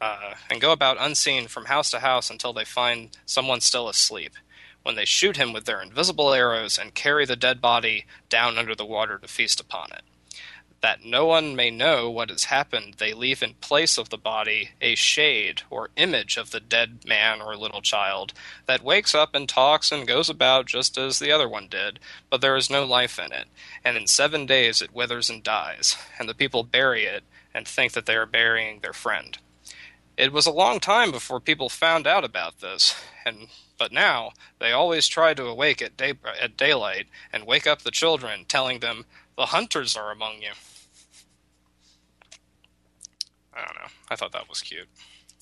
from house to house until they find someone still asleep, when they shoot him with their invisible arrows and carry the dead body down under the water to feast upon it. That no one may know what has happened, they leave in place of the body a shade or image of the dead man or little child that wakes up and talks and goes about just as the other one did, but there is no life in it, and in 7 days it withers and dies, and the people bury it and think that they are burying their friend. It was a long time before people found out about this, but now they always try to awake at daylight and wake up the children, telling them, "The hunters are among you." I don't know. I thought that was cute.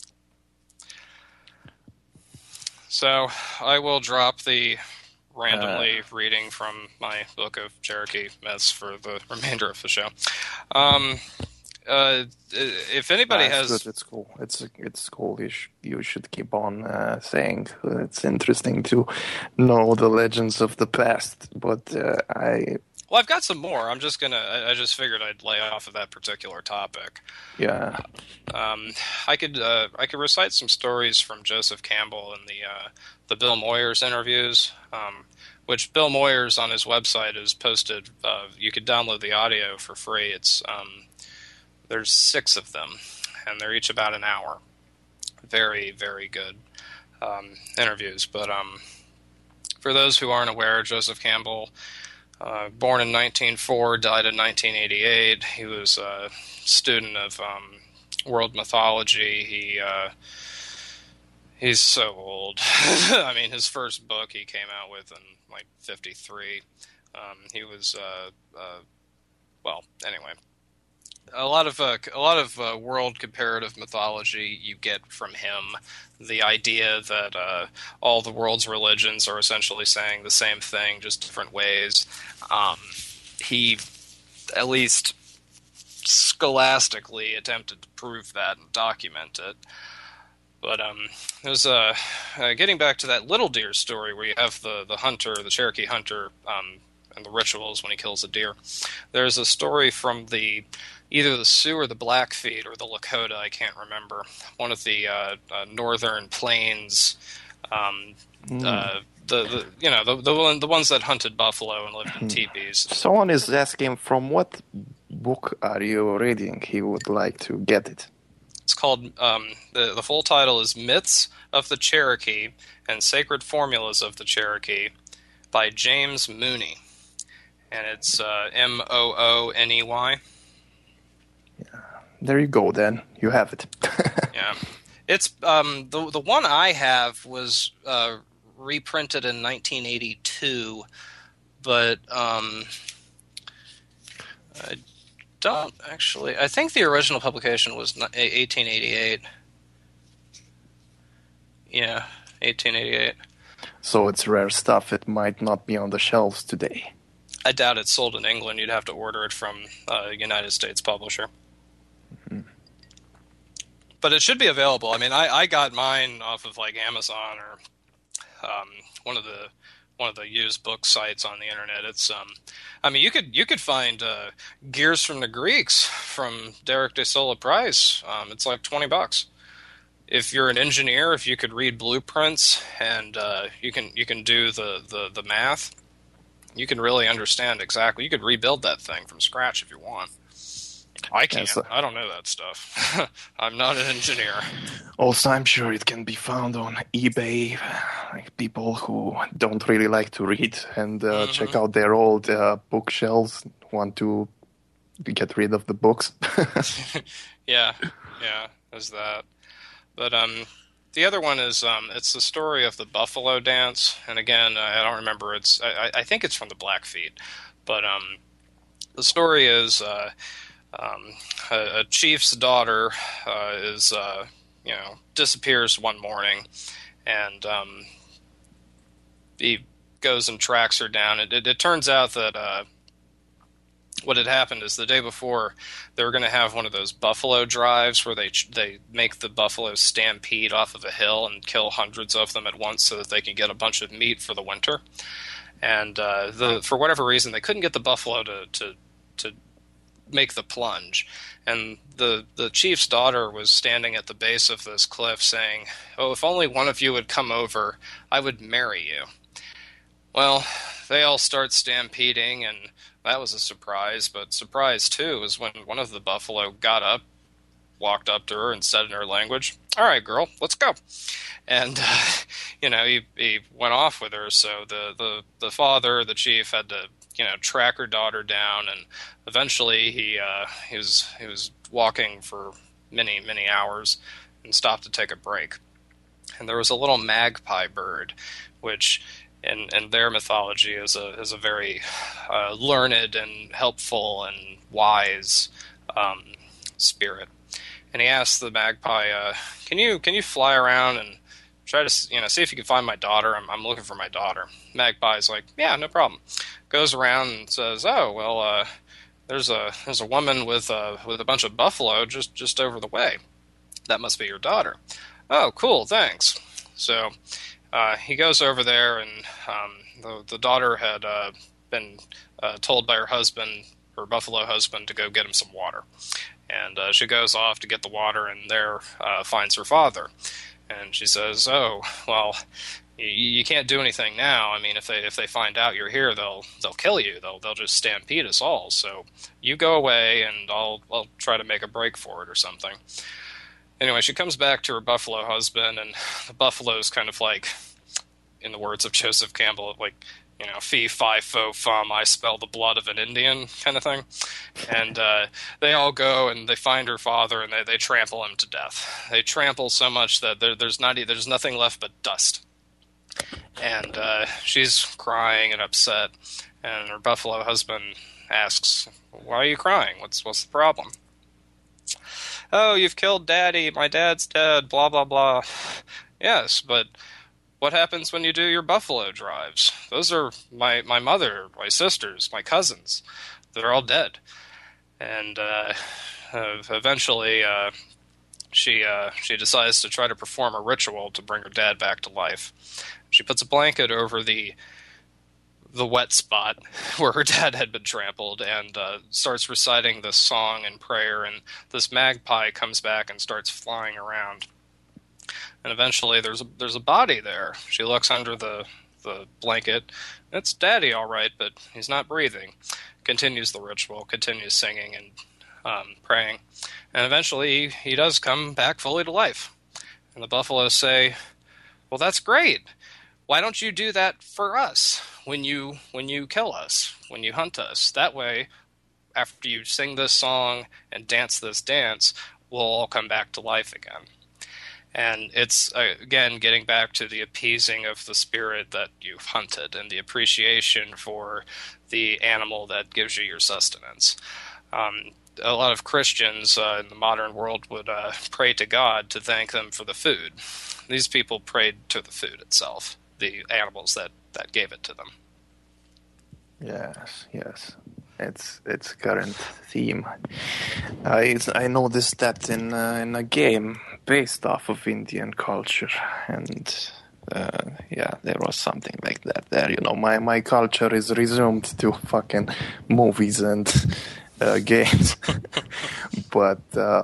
So I will drop the randomly reading from my book of Cherokee myths for the remainder of the show. If anybody has, good. It's cool. It's cool. You should keep on saying it's interesting to know the legends of the past. But Well, I've got some more. I just figured I'd lay off of that particular topic. Yeah. I could recite some stories from Joseph Campbell in the Bill Moyers interviews, which Bill Moyers on his website has posted. You could download the audio for free. It's there's 6 of them, and they're each about an hour. Very, very good interviews. But for those who aren't aware, Joseph Campbell. Born in 1904, died in 1988. He was a student of world mythology. He's so old. I mean, his first book he came out with in like 1953. He was well, anyway. A lot of world comparative mythology you get from him. The idea that all the world's religions are essentially saying the same thing, just different ways. He, at least scholastically, attempted to prove that and document it. But there's getting back to that Little Deer story where you have the hunter, the Cherokee hunter, and the rituals when he kills a deer. There's a story from either the Sioux or the Blackfeet or the Lakota, I can't remember. One of the northern plains, the ones that hunted buffalo and lived in teepees. Someone is asking from what book are you reading? He would like to get it. It's called, the full title is Myths of the Cherokee and Sacred Formulas of the Cherokee by James Mooney. And it's Mooney. There you go, then. You have it. Yeah. It's the one I have was reprinted in 1982, but I don't actually. I think the original publication was 1888. Yeah, 1888. So it's rare stuff. It might not be on the shelves today. I doubt it's sold in England. You'd have to order it from a United States publisher. Mm-hmm. But it should be available. I mean, I got mine off of like Amazon or one of the used book sites on the internet. It's I mean, you could find Gears from the Greeks from Derek de Sola Price. It's like $20. If you're an engineer, if you could read blueprints and you can do the math, you can really understand exactly. You could rebuild that thing from scratch if you want. I can't. I don't know that stuff. I'm not an engineer. Also, I'm sure it can be found on eBay. Like people who don't really like to read and check out their old bookshelves, want to get rid of the books. Yeah, there's that. But The other one is it's the story of the buffalo dance, and again, I don't remember. I think it's from the Blackfeet, but the story is a chief's daughter is disappears one morning, and he goes and tracks her down. It turns out that what had happened is the day before they were going to have one of those buffalo drives where they make the buffalo stampede off of a hill and kill hundreds of them at once so that they can get a bunch of meat for the winter. And for whatever reason, they couldn't get the buffalo to make the plunge. And the chief's daughter was standing at the base of this cliff saying, "Oh, if only one of you would come over, I would marry you." Well, they all start stampeding, and that was a surprise. But surprise, too, was when one of the buffalo got up, walked up to her, and said in her language, "All right, girl, let's go." And, he went off with her. So the father, the chief, had to, track her daughter down. And eventually he was walking for many, many hours and stopped to take a break. And there was a little magpie bird, which in their mythology is a very learned and helpful and wise spirit. And he asked the magpie, "Can you fly around and try to see if you can find my daughter? I'm looking for my daughter." Magpie's like, "Yeah, no problem." Goes around and says, "Oh well, there's a woman with a bunch of buffalo just over the way. That must be your daughter." "Oh, cool, thanks." So he goes over there, and the daughter had been told by her buffalo husband, to go get him some water. And she goes off to get the water, and there finds her father. And she says, "Oh, well, you can't do anything now. I mean, if they find out you're here, they'll kill you. They'll just stampede us all. So you go away, and I'll try to make a break for it or something." Anyway, she comes back to her buffalo husband, and the buffalo's kind of like, in the words of Joseph Campbell, like, fee, fi, fo, fum, I smell the blood of an Indian kind of thing. And they all go and they find her father, and they trample him to death. They trample so much that there's nothing left but dust. And she's crying and upset, and her buffalo husband asks, "Why are you crying? What's the problem?" "Oh, you've killed Daddy. My dad's dead, blah, blah, blah." "Yes, but what happens when you do your buffalo drives? Those are my mother, my sisters, my cousins. They're all dead." And eventually she decides to try to perform a ritual to bring her dad back to life. She puts a blanket over the wet spot where her dad had been trampled, and starts reciting this song and prayer, and this magpie comes back and starts flying around. And eventually there's a body there. She looks under the blanket. It's Daddy, all right, but he's not breathing. Continues the ritual, continues singing and praying. And eventually he does come back fully to life. And the buffaloes say, "Well, that's great. Why don't you do that for us when you kill us, when you hunt us? That way, after you sing this song and dance this dance, we'll all come back to life again." And it's, again, getting back to the appeasing of the spirit that you've hunted and the appreciation for the animal that gives you your sustenance. A lot of Christians in the modern world would pray to God to thank them for the food. These people prayed to the food itself, the animals that gave it to them. Yes. It's current theme. I noticed that in a game based off of Indian culture, and there was something like that there. My culture is resumed to fucking movies and games, but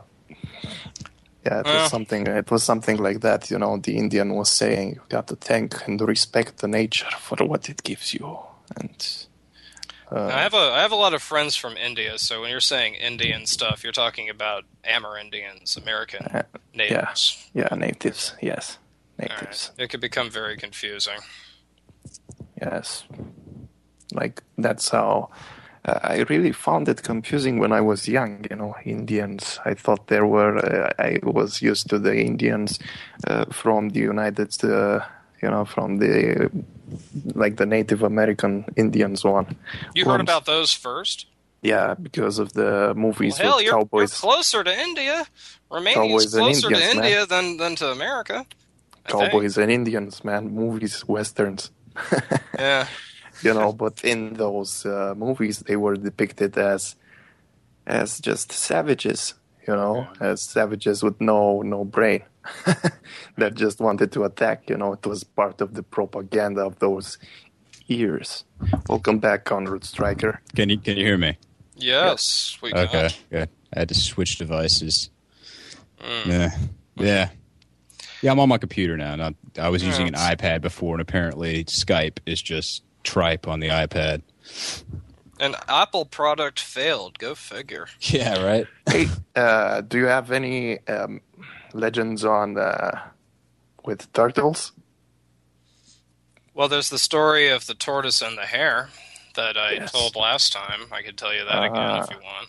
it was something like that. The Indian was saying, "You got to thank and respect the nature for what it gives you," and. I have a lot of friends from India, so when you're saying Indian stuff, you're talking about Amerindians, American natives. Yeah, natives, yes. Natives. Right. It could become very confusing. Yes. Like, that's how I really found it confusing when I was young. Indians. I thought there were. I was used to the Indians from the United, from the the Native American Indians one. You heard about those first? Yeah, because of the movies Well, hell, with you're cowboys. closer to India. Romania is Cowboys and closer to Indians, India than to America. I think. Cowboys and Indians, man. Movies, westerns. Yeah. But in those movies, they were depicted as just savages, as savages with no brain that just wanted to attack. It was part of the propaganda of those years. Welcome back, Conrad Stryker. Can you hear me? Yes, we can. Okay, good. I had to switch devices. Yeah, I'm on my computer now. I was using an iPad before, and apparently Skype is just tripe on the iPad. An Apple product failed. Go figure. Yeah, right. Hey, do you have any legends on with turtles? Well, there's the story of the tortoise and the hare that I told last time. I could tell you that again if you want.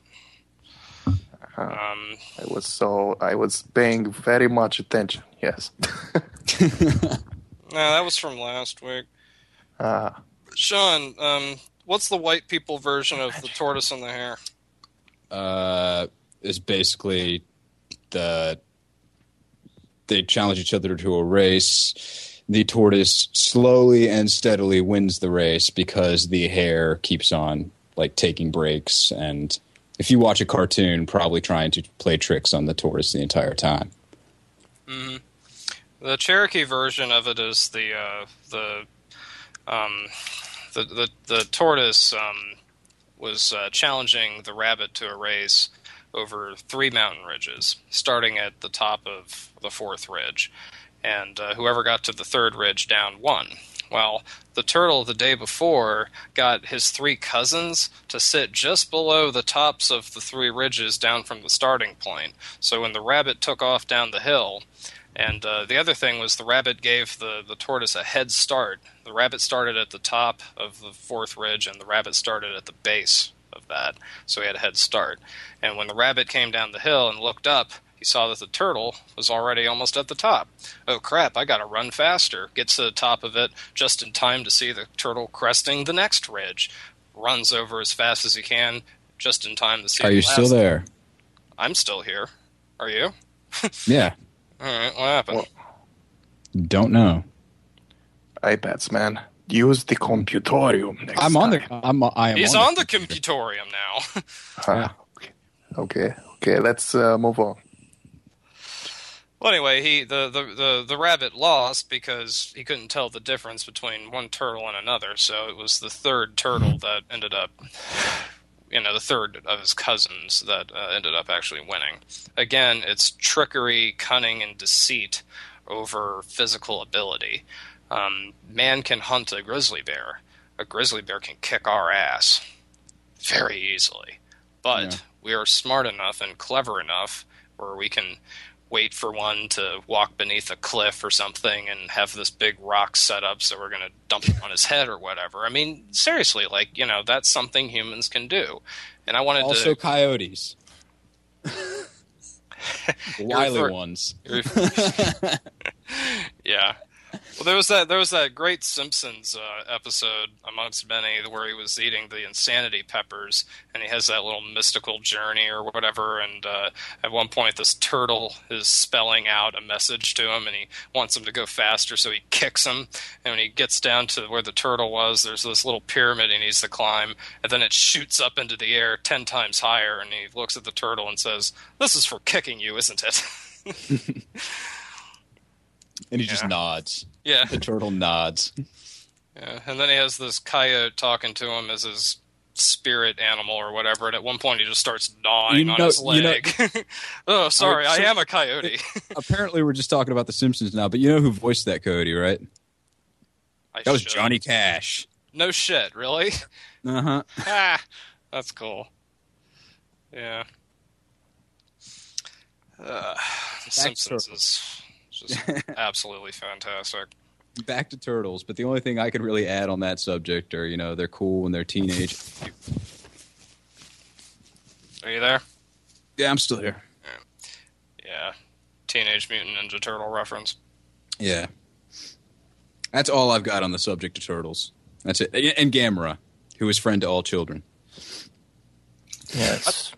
I was paying very much attention. Yes. No, that was from last week. Sean, what's the white people version of the tortoise and the hare? Is basically they challenge each other to a race. The tortoise slowly and steadily wins the race because the hare keeps on taking breaks, and if you watch a cartoon, probably trying to play tricks on the tortoise the entire time. Mm-hmm. The Cherokee version of it is the tortoise was challenging the rabbit to a race over 3 mountain ridges, starting at the top of the 4th ridge. And whoever got to the 3rd ridge down won. Well, the turtle the day before got his 3 cousins to sit just below the tops of the 3 ridges down from the starting point. So when the rabbit took off down the hill, and the other thing was the rabbit gave the tortoise a head start. The rabbit started at the top of the 4th ridge, and the rabbit started at the base of that, so he had a head start. And when the rabbit came down the hill and looked up, he saw that the turtle was already almost at the top. Oh crap, I gotta run faster. Gets to the top of it just in time to see the turtle cresting the next ridge. Runs over as fast as he can, just in time to see Are you still there? I'm still here. Are you? Yeah. Alright, what happened? Well, don't know. iPads, man. Use the computorium next time. He's on the computorium now. Okay, let's move on. Well, anyway, the rabbit lost because he couldn't tell the difference between one turtle and another. So it was the 3rd turtle that ended up, the 3rd of his cousins that ended up actually winning. Again, it's trickery, cunning, and deceit over physical ability. Man can hunt a grizzly bear. A grizzly bear can kick our ass very easily. But we are smart enough and clever enough where we can wait for one to walk beneath a cliff or something and have this big rock set up so we're going to dump it on his head or whatever. I mean, seriously, that's something humans can do. And I wanted also coyotes. Wily ones. Yeah. Well, there was that great Simpsons episode amongst many where he was eating the insanity peppers, and he has that little mystical journey or whatever. And at one point, this turtle is spelling out a message to him, and he wants him to go faster, so he kicks him. And when he gets down to where the turtle was, there's this little pyramid he needs to climb, and then it shoots up into the air 10 times higher. And he looks at the turtle and says, "This is for kicking you, isn't it?" And he just nods. Yeah. The turtle nods. Yeah, and then he has this coyote talking to him as his spirit animal or whatever, and at one point he just starts gnawing on his leg. Oh, sorry, I am a coyote. Apparently we're just talking about The Simpsons now, but you know who voiced that coyote, right? That was Johnny Cash. No shit, really? Uh-huh. That's cool. Yeah. Simpsons is just absolutely fantastic. Back to turtles, but the only thing I could really add on that subject are, they're cool when they're teenage. Are you there? Yeah, I'm still here. Yeah. Teenage Mutant Ninja Turtle reference. Yeah. That's all I've got on the subject of turtles. That's it. And Gamera, who is friend to all children. Yes.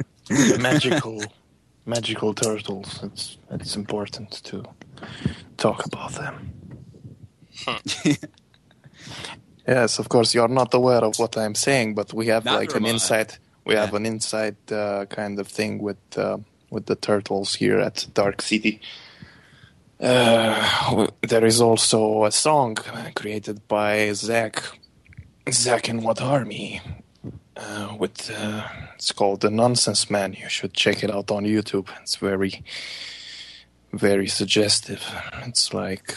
magical turtles. It's important to talk about them. Yes, of course, you're not aware of what I'm saying, but we have Neither am I. inside. We have an inside kind of thing with the turtles here at Dark City. There is also a song created by Zach and What Army. It's called The Nonsense Man. You should check it out on YouTube. It's very, very suggestive. It's like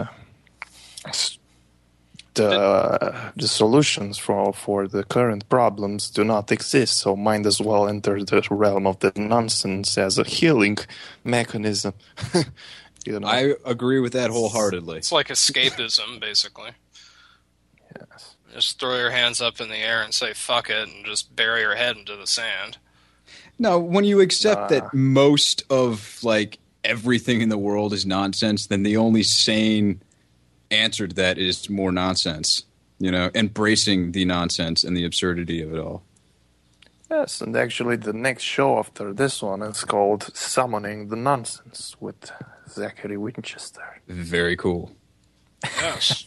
the solutions for the current problems do not exist, so might as well enter the realm of the nonsense as a healing mechanism. You know? I agree with that wholeheartedly. It's like escapism, basically. Yes. Just throw your hands up in the air and say fuck it and just bury your head into the sand. No, when you accept that most of like everything in the world is nonsense, then the only sane answer to that is more nonsense. You know, embracing the nonsense and the absurdity of it all. Yes, and actually the next show after this one is called Summoning the Nonsense with Zachary Winchester. Very cool. Yes.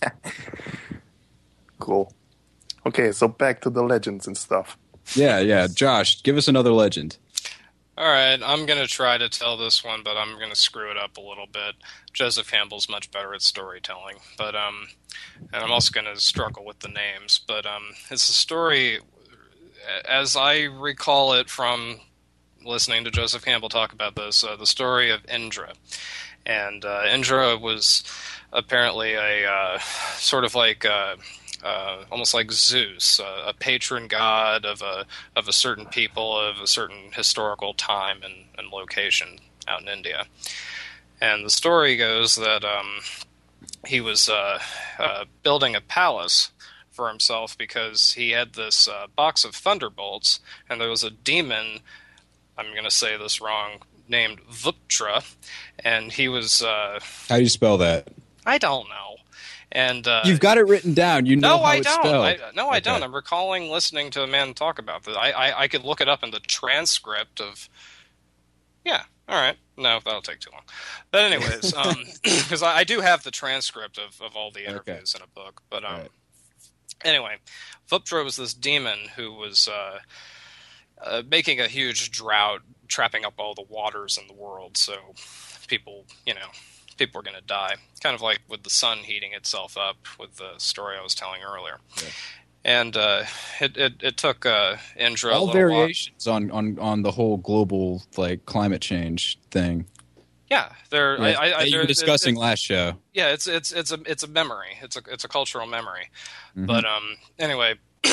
Cool. Okay, so back to the legends and stuff. Yeah. Josh, give us another legend. All right, I'm going to try to tell this one, but I'm going to screw it up a little bit. Joseph Campbell's much better at storytelling, but and I'm also going to struggle with the names, but it's a story, as I recall it from listening to Joseph Campbell talk about this, the story of Indra. And Indra was apparently a sort of like almost like Zeus, a patron god of a certain people of a certain historical time and location out in India. And the story goes that he was building a palace for himself because he had this box of thunderbolts, and there was a demon, I'm going to say this wrong, named Vuptra, and he was... How do you spell that? I don't know. And you've got it written down. You know how it's spelled. I don't. I'm recalling listening to a man talk about this. I could look it up in the transcript of... Yeah, all right. No, that'll take too long. But anyways, because I do have the transcript of all the interviews in a book. But anyway, Vuptra was this demon who was making a huge drought, trapping up all the waters in the world. So people were going to die. Kind of like with the sun heating itself up with the story I was telling earlier. Yeah. And it took Indra all variations on the whole global like climate change thing. Yeah, you were discussing last show. Yeah, it's a memory. It's a cultural memory. Mm-hmm. But anyway,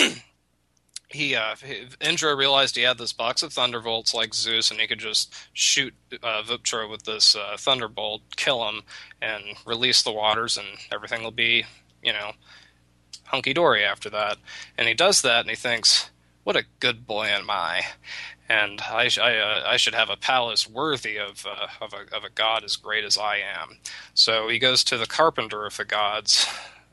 Indra realized he had this box of thunderbolts like Zeus, and he could just shoot Vuptra with this thunderbolt, kill him, and release the waters, and everything will be, hunky-dory after that. And he does that, and he thinks, what a good boy am I. And I should have a palace worthy of a god as great as I am. So he goes to the carpenter of the gods.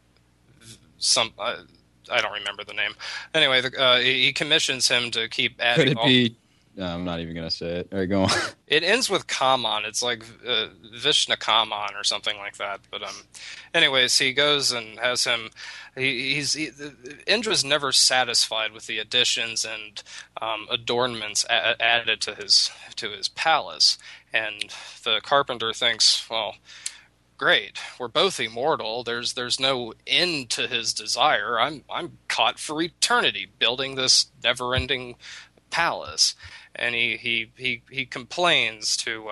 I don't remember the name. Anyway, he commissions him to keep adding... Could it be... No, I'm not even going to say it. All right, go on. It ends with Kaman. It's like Vishnu Kaman or something like that. But anyways, he goes and has him... Indra's never satisfied with the additions and adornments added to his palace. And the carpenter thinks, well... Great. We're both immortal. There's no end to his desire. I'm caught for eternity building this never-ending palace. And he complains to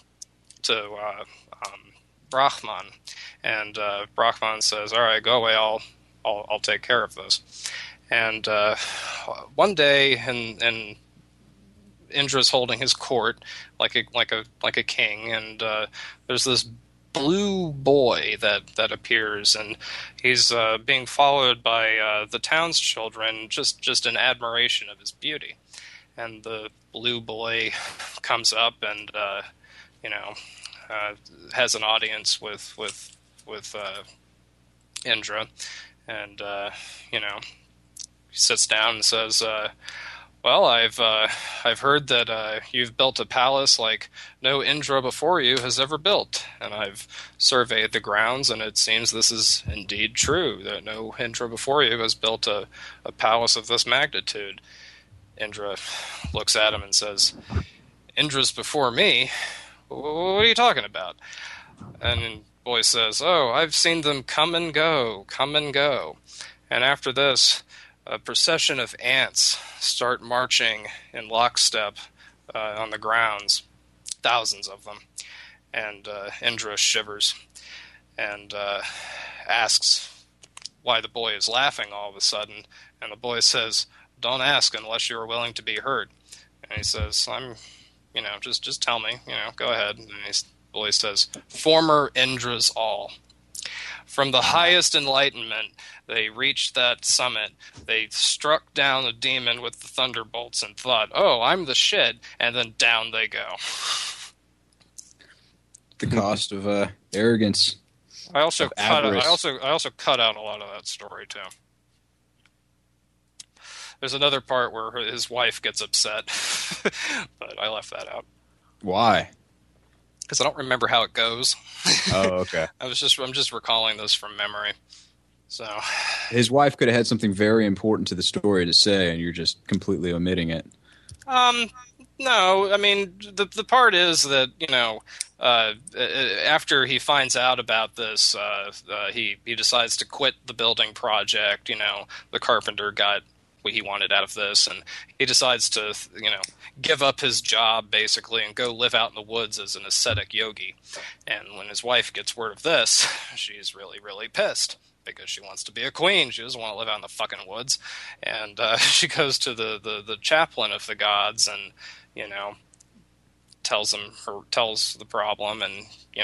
Brahman, and Brahman says, "All right, go away. I'll take care of this." And one day, and Indra's holding his court like a king, and there's this blue boy that appears, and he's being followed by the townschildren, just in admiration of his beauty. and the blue boy comes up and has an audience with Indra, and he sits down and says, "Well, I've heard that you've built a palace like no Indra before you has ever built, and I've surveyed the grounds, and it seems this is indeed true, that no Indra before you has built a palace of this magnitude." Indra looks at him and says, "Indra's before me? What are you talking about?" And the boy says, "Oh, I've seen them come and go. And after this, a procession of ants start marching in lockstep on the grounds, thousands of them." And Indra shivers and asks why the boy is laughing all of a sudden. And the boy says, "Don't ask unless you are willing to be heard." And he says, "I'm, just tell me, go ahead." And the boy says, "Former Indras all. From the highest enlightenment, they reached that summit. They struck down a demon with the thunderbolts and thought, 'Oh, I'm the shit,' and then down they go." The cost of arrogance. I also cut out a lot of that story too. There's another part where his wife gets upset, but I left that out. Why? Because I don't remember how it goes. Oh, okay. I'm just recalling this from memory. So his wife could have had something very important to the story to say, and you're just completely omitting it. No, I mean the part is that after he finds out about this, he decides to quit the building project. The carpenter got what he wanted out of this, and he decides to give up his job basically and go live out in the woods as an ascetic yogi. And when his wife gets word of this, she's really, really pissed because she wants to be a queen. She doesn't want to live out in the fucking woods. And she goes to the chaplain of the gods and tells the problem, and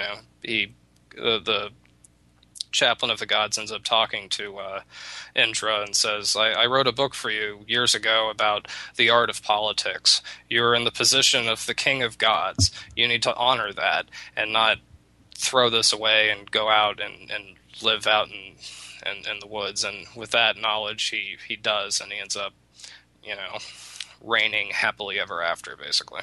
the chaplain of the gods ends up talking to Indra and says, I wrote a book for you years ago about the art of politics. You're in the position of the king of gods. You need to honor that and not throw this away and go out and live out in the woods. And with that knowledge, he does, and he ends up reigning happily ever after, basically.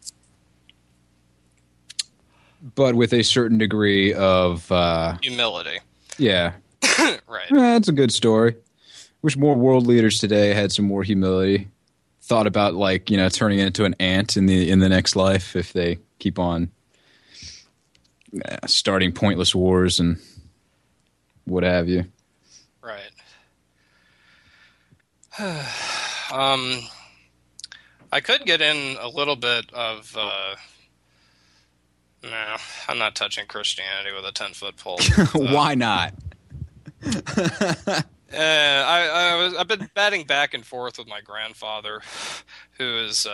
But with a certain degree of humility. Yeah. Right. That's a good story. Wish more world leaders today had some more humility. Thought about turning into an ant in the next life if they keep on starting pointless wars and what have you. Right. I could get in a little bit of no, I'm not touching Christianity with a 10-foot pole. Why not? I've been batting back and forth with my grandfather, who is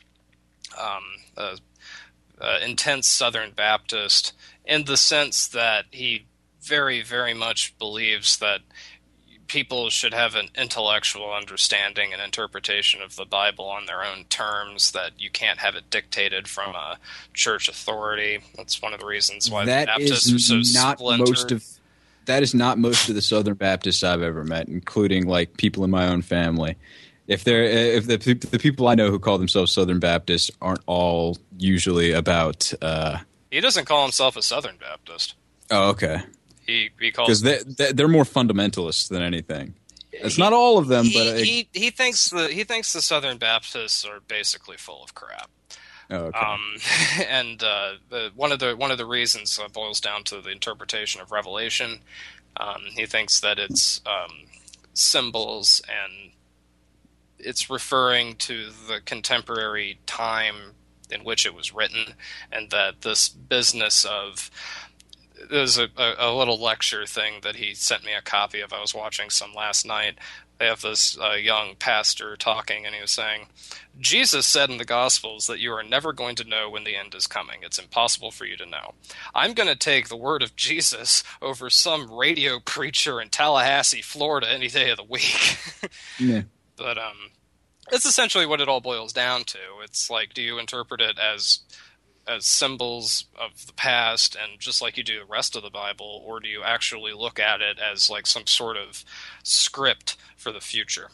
intense Southern Baptist, in the sense that he very, very much believes that people should have an intellectual understanding and interpretation of the Bible on their own terms, that you can't have it dictated from a church authority. That's one of the reasons why the Baptists are so splintered. That is not most of the Southern Baptists I've ever met, including people in my own family. If the people I know who call themselves Southern Baptists aren't all usually about. He doesn't call himself a Southern Baptist. Oh, okay. He calls because they're more fundamentalists than anything. It's not all of them, but he thinks the Southern Baptists are basically full of crap. Oh, okay. And one of the reasons boils down to the interpretation of Revelation. He thinks that it's symbols and it's referring to the contemporary time in which it was written, and that this business of there's a little lecture thing that he sent me a copy of. I was watching some last night. They have this young pastor talking, and he was saying, Jesus said in the Gospels that you are never going to know when the end is coming. It's impossible for you to know. I'm going to take the word of Jesus over some radio preacher in Tallahassee, Florida, any day of the week. Yeah. But It's essentially what it all boils down to. It's like, do you interpret it as symbols of the past, and just like you do the rest of the Bible, or do you actually look at it as like some sort of script for the future?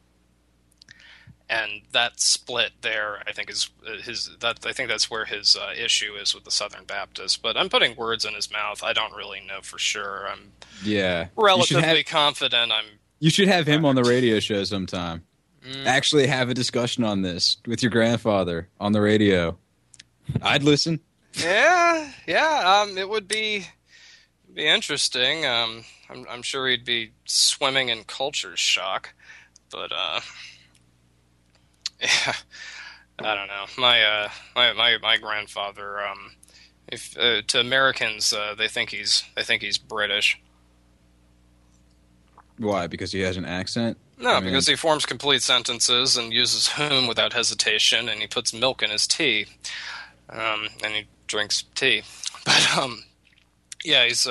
And that split there, I think, is I think that's where his issue is with the Southern Baptists. But I'm putting words in his mouth. I don't really know for sure. I'm relatively confident. You should have him on the radio show sometime. Actually have a discussion on this with your grandfather on the radio. I'd listen. Yeah. It would be interesting. I'm sure he'd be swimming in culture shock, but yeah, I don't know. My grandfather, if to Americans, they think he's British. Why? Because he has an accent? No, because he forms complete sentences and uses whom without hesitation, and he puts milk in his tea, and he drinks tea. But yeah, he's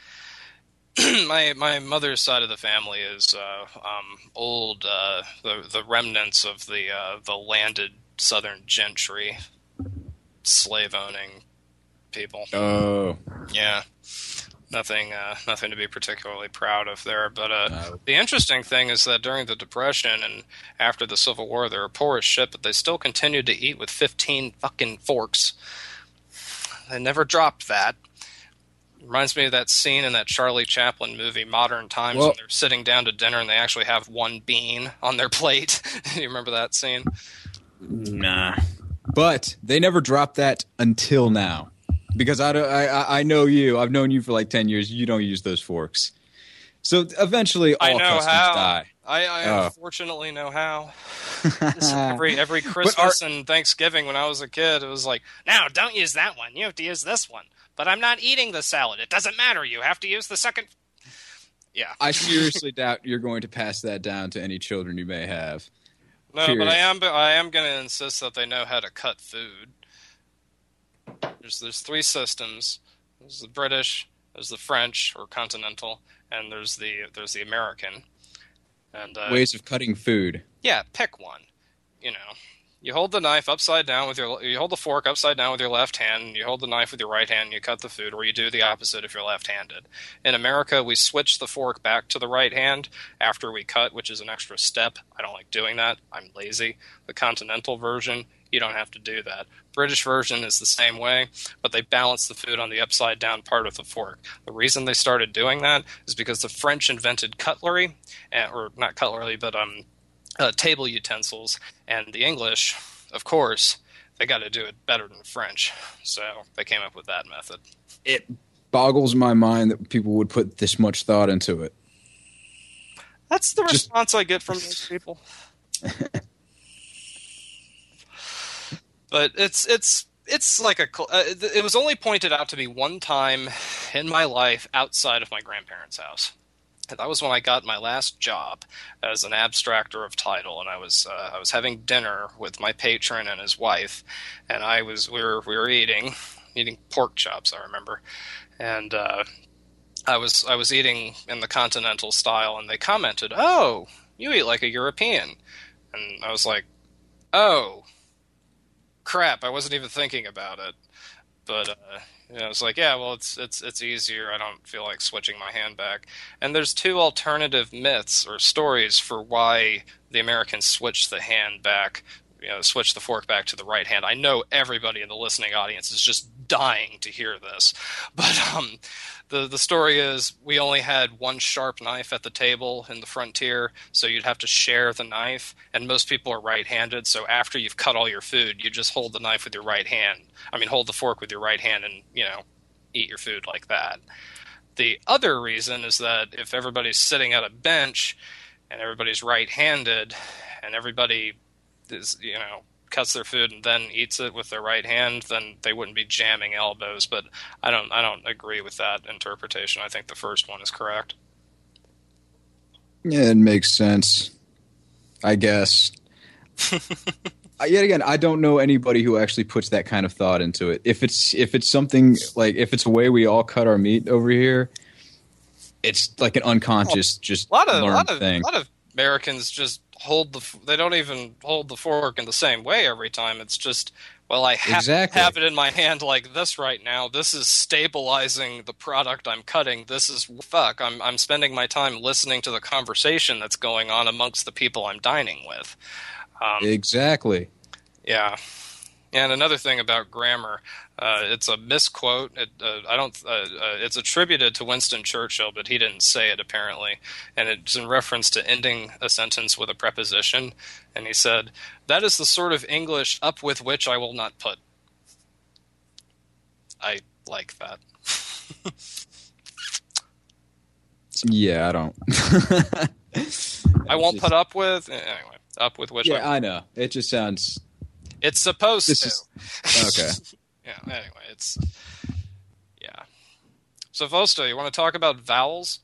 my mother's side of the family is old, the remnants of the landed Southern gentry, slave owning people. Oh, yeah. Nothing to be particularly proud of there. But the interesting thing is that during the Depression and after the Civil War, they were poor as shit, but they still continued to eat with 15 fucking forks. They never dropped that. Reminds me of that scene in that Charlie Chaplin movie, Modern Times, when they're sitting down to dinner and they actually have one bean on their plate. Do you remember that scene? Nah. But they never dropped that until now. Because I know you. I've known you for like 10 years. You don't use those forks. So eventually all customs die. I unfortunately know how. Every Christmas and Thanksgiving when I was a kid, it was like, no, don't use that one. You have to use this one. But I'm not eating the salad. It doesn't matter. You have to use the second. Yeah. I seriously doubt you're going to pass that down to any children you may have. No, period. But I am going to insist that they know how to cut food. There's three systems. There's the British, there's the French or continental, and there's the American. And ways of cutting food. Yeah, pick one. You know, you hold the knife upside down you hold the fork upside down with your left hand, and you hold the knife with your right hand, and you cut the food, or you do the opposite if you're left-handed. In America, we switch the fork back to the right hand after we cut, which is an extra step. I don't like doing that. I'm lazy. The continental version, you don't have to do that. British version is the same way, but they balance the food on the upside down part of the fork. The reason they started doing that is because the French invented cutlery, or not cutlery, but table utensils, and the English, of course, they got to do it better than French, so they came up with that method. It boggles my mind that people would put this much thought into it. That's the response I get from those people. But it's like it was only pointed out to me one time in my life outside of my grandparents' house. That was when I got my last job as an abstractor of title, and I was having dinner with my patron and his wife, and we were eating pork chops, I remember, and I was eating in the continental style, and they commented, "Oh, you eat like a European," and I was like, "Oh, crap, I wasn't even thinking about it." But I was like, yeah, well, it's easier. I don't feel like switching my hand back. And there's two alternative myths or stories for why the Americans switched the hand back, switched the fork back to the right hand. I know everybody in the listening audience is just dying to hear this, but the story is we only had one sharp knife at the table in the frontier, so you'd have to share the knife, and most people are right-handed, so after you've cut all your food, you just hold the knife with your right hand. Hold the fork with your right hand and, eat your food like that. The other reason is that if everybody's sitting at a bench and everybody's right-handed and everybody is, cuts their food and then eats it with their right hand, then they wouldn't be jamming elbows. But I don't agree with that interpretation. I think the first one is correct. Yeah, it makes sense, I guess. Yet again, I don't know anybody who actually puts that kind of thought into it. If it's something like, if it's a way we all cut our meat over here, it's like an unconscious, just learned thing. A lot of Americans just they don't even hold the fork in the same way every time. It's just, well, I Exactly. have it in my hand like this right now. This is stabilizing the product I'm cutting. This is I'm spending my time listening to the conversation that's going on amongst the people I'm dining with. Exactly. Yeah. And another thing about grammar, it's a misquote. It's attributed to Winston Churchill, but he didn't say it apparently. And it's in reference to ending a sentence with a preposition. And he said, "That is the sort of English up with which I will not put." I like that. Yeah, I don't. I won't put up with anyway. Up with which? Yeah, I know. It just sounds. It's supposed to. Okay. Yeah. Anyway, yeah. So, Vosto, you want to talk about vowels?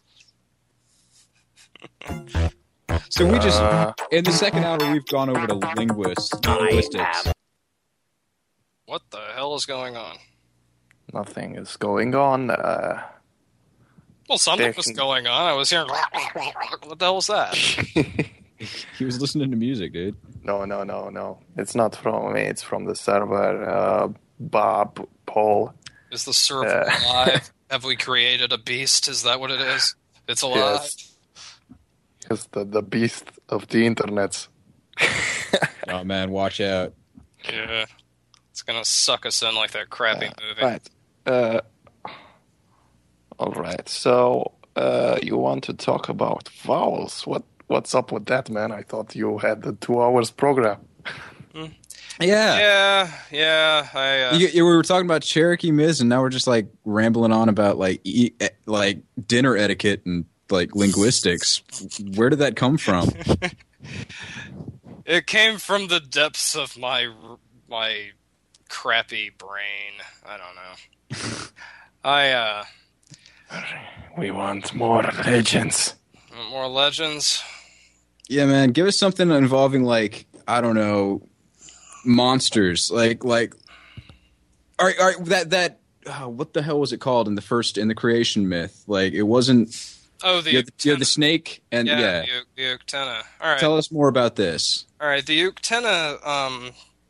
So we just in the second hour we've gone over to linguistics. What the hell is going on? Nothing is going on. Well, something was going on. I was hearing. What the hell was that? He was listening to music, dude. No. It's not from me. It's from the server. Bob, Paul. Is the server alive? Have we created a beast? Is that what it is? It's alive? Yes, the beast of the internet. Oh, man, watch out. Yeah. It's going to suck us in like that crappy movie. Right. All right. So, you want to talk about vowels. What's up with that, man? I thought you had the 2 hours program. Yeah. Yeah. We were talking about Cherokee Miz, and now we're just like rambling on about like dinner etiquette and like linguistics. Where did that come from? It came from the depths of my crappy brain. I don't know. We want more legends. More legends? Yeah, man. Give us something involving like, I don't know, monsters. Like all right, that what the hell was it called in the creation myth? Like it wasn't. Oh, the you have the snake and the Uktena. All right. Tell us more about this. All right, the Uktena.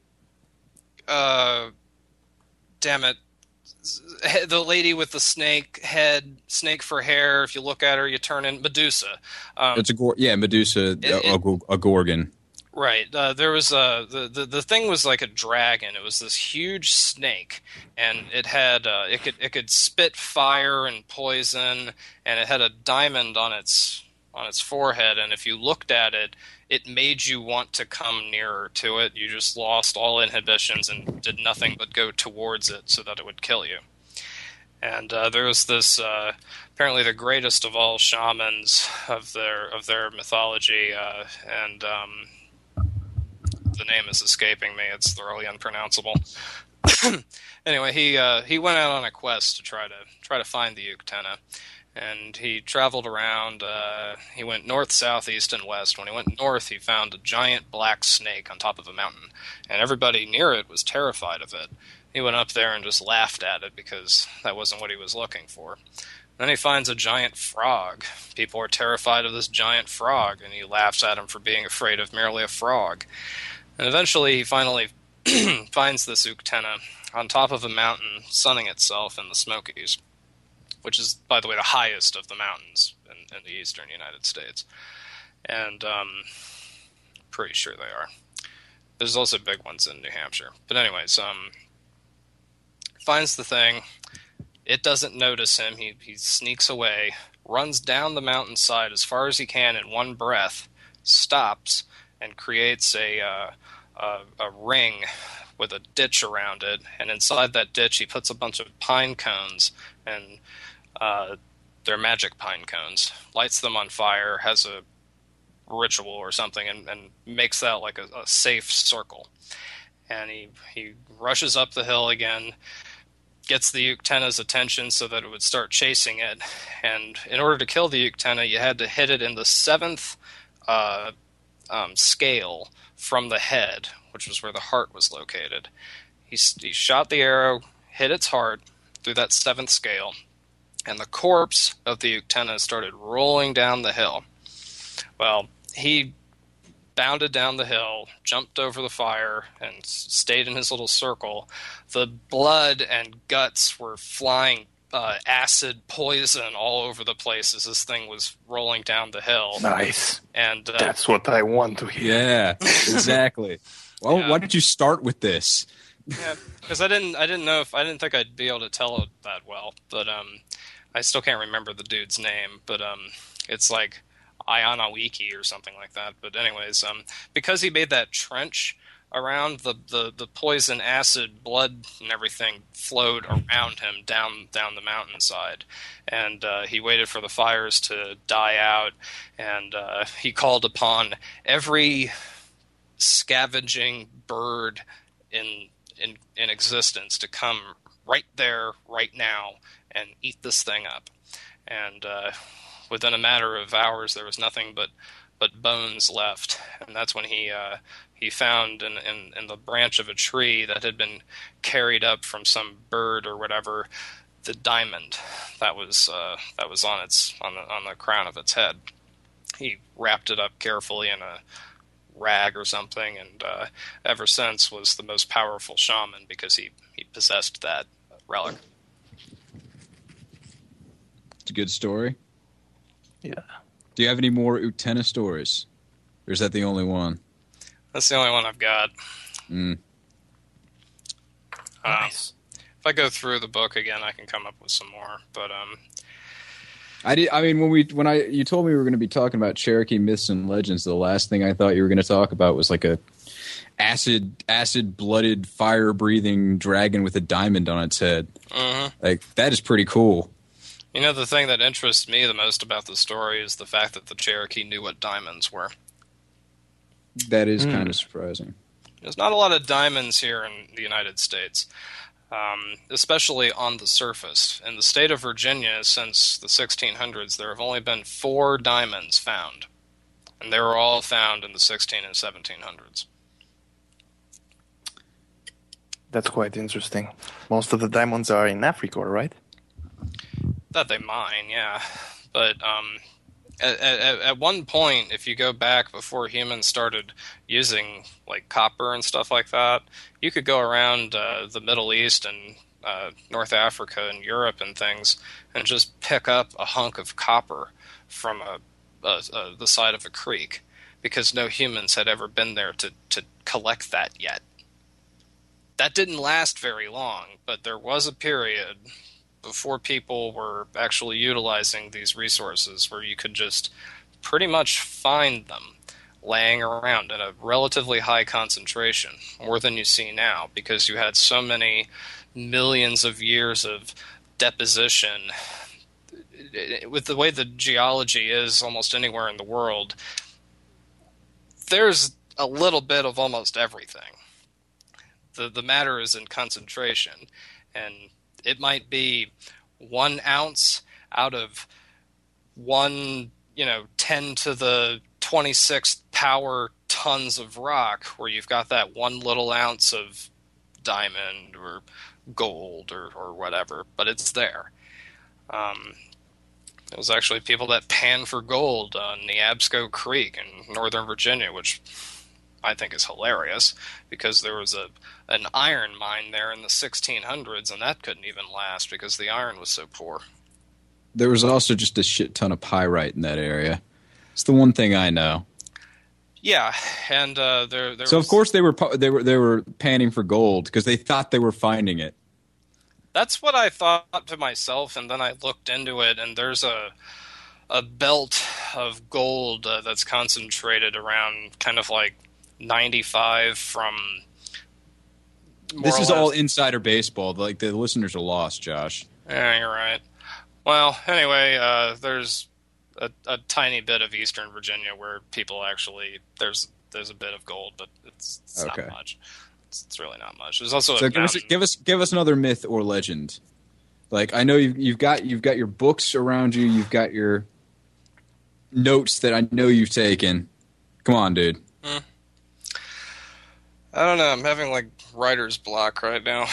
Damn it. The lady with the snake head, snake for hair. If you look at her, you turn in Medusa. It's Medusa, a gorgon. Right. There was the thing was like a dragon. It was this huge snake, and it had it could spit fire and poison, and it had a diamond on its forehead. And if you looked at it, it made you want to come nearer to it. You just lost all inhibitions and did nothing but go towards it so that it would kill you. And there was this apparently the greatest of all shamans of their mythology, and the name is escaping me. It's thoroughly unpronounceable. Anyway, he went out on a quest to try to find the Uktena. And he traveled around. He went north, south, east, and west. When he went north, he found a giant black snake on top of a mountain. And everybody near it was terrified of it. He went up there and just laughed at it because that wasn't what he was looking for. Then he finds a giant frog. People are terrified of this giant frog, and he laughs at him for being afraid of merely a frog. And eventually, he finally finds this Uktena on top of a mountain, sunning itself in the Smokies, which is, by the way, the highest of the mountains in the eastern United States. And pretty sure they are. There's also big ones in New Hampshire. But anyways, finds the thing. It doesn't notice him. He sneaks away, runs down the mountainside as far as he can in one breath, stops, and creates a ring with a ditch around it. And inside that ditch, he puts a bunch of pine cones, and they're magic pine cones, lights them on fire, has a ritual or something, and makes that like a safe circle. And he rushes up the hill again, gets the Uktena's attention so that it would start chasing it. And in order to kill the Uktena, you had to hit it in the 7th scale from the head, which was where the heart was located. He shot the arrow, hit its heart through that 7th scale, and the corpse of the Uktena started rolling down the hill. Well, he bounded down the hill, jumped over the fire, and stayed in his little circle. The blood and guts were flying acid poison all over the place as this thing was rolling down the hill. Nice. And that's what I want to hear. Yeah, exactly. Well, Yeah. why did you start with this? yeah, because I didn't think I'd be able to tell it that well, but I still can't remember the dude's name, but it's like Ayanawiki or something like that. But anyways, because he made that trench around, the poison, acid, blood, and everything flowed around him down the mountainside, and he waited for the fires to die out, and he called upon every scavenging bird in existence to come right there, right now, and eat this thing up. And within a matter of hours, there was nothing but bones left, and that's when he found in the branch of a tree that had been carried up from some bird or whatever, the diamond that was on the crown of its head. He wrapped it up carefully in a rag or something, and ever since was the most powerful shaman because he possessed that relic. It's a good story. Yeah. Do you have any more Utena stories? Or is that the only one? That's the only one I've got. Nice. If I go through the book again, I can come up with some more. But you told me we were going to be talking about Cherokee myths and legends, the last thing I thought you were going to talk about was like a acid blooded, fire breathing dragon with a diamond on its head. Like, that is pretty cool. You know, the thing that interests me the most about the story is the fact that the Cherokee knew what diamonds were. That is kind of surprising. There's not a lot of diamonds here in the United States, especially on the surface. In the state of Virginia, since the 1600s, there have only been 4 diamonds found. And they were all found in the 16 and 1700s. That's quite interesting. Most of the diamonds are in Africa, right? That they mine, yeah. But at one point, if you go back before humans started using like copper and stuff like that, you could go around the Middle East and North Africa and Europe and things and just pick up a hunk of copper from the side of a creek because no humans had ever been there to collect that yet. That didn't last very long, but there was a period before people were actually utilizing these resources where you could just pretty much find them laying around in a relatively high concentration, more than you see now, because you had so many millions of years of deposition. With the way the geology is almost anywhere in the world, there's a little bit of almost everything. The matter is in concentration, and it might be 1 ounce out of 10 to the 26th power tons of rock, where you've got that 1 little ounce of diamond or gold or whatever, but it's there. There was actually people that panned for gold on Neabsco Creek in Northern Virginia, which I think is hilarious, because there was an iron mine there in the 1600s, and that couldn't even last because the iron was so poor. There was also just a shit ton of pyrite in that area. It's the one thing I know. Yeah, and there So was, of course they were panning for gold because they thought they were finding it. that's what I thought to myself, and then I looked into it, and there's a belt of gold that's concentrated around kind of like 95 from. This is all insider baseball. Like, the listeners are lost, Josh. Yeah, you're right. Well, anyway, there's a tiny bit of Eastern Virginia where people actually there's a bit of gold, but it's Okay. not much. It's really not much. There's also So a give us another myth or legend. Like, I know you've got your books around you. You've got your notes that I know you've taken. Come on, dude. I don't know. I'm having like writer's block right now.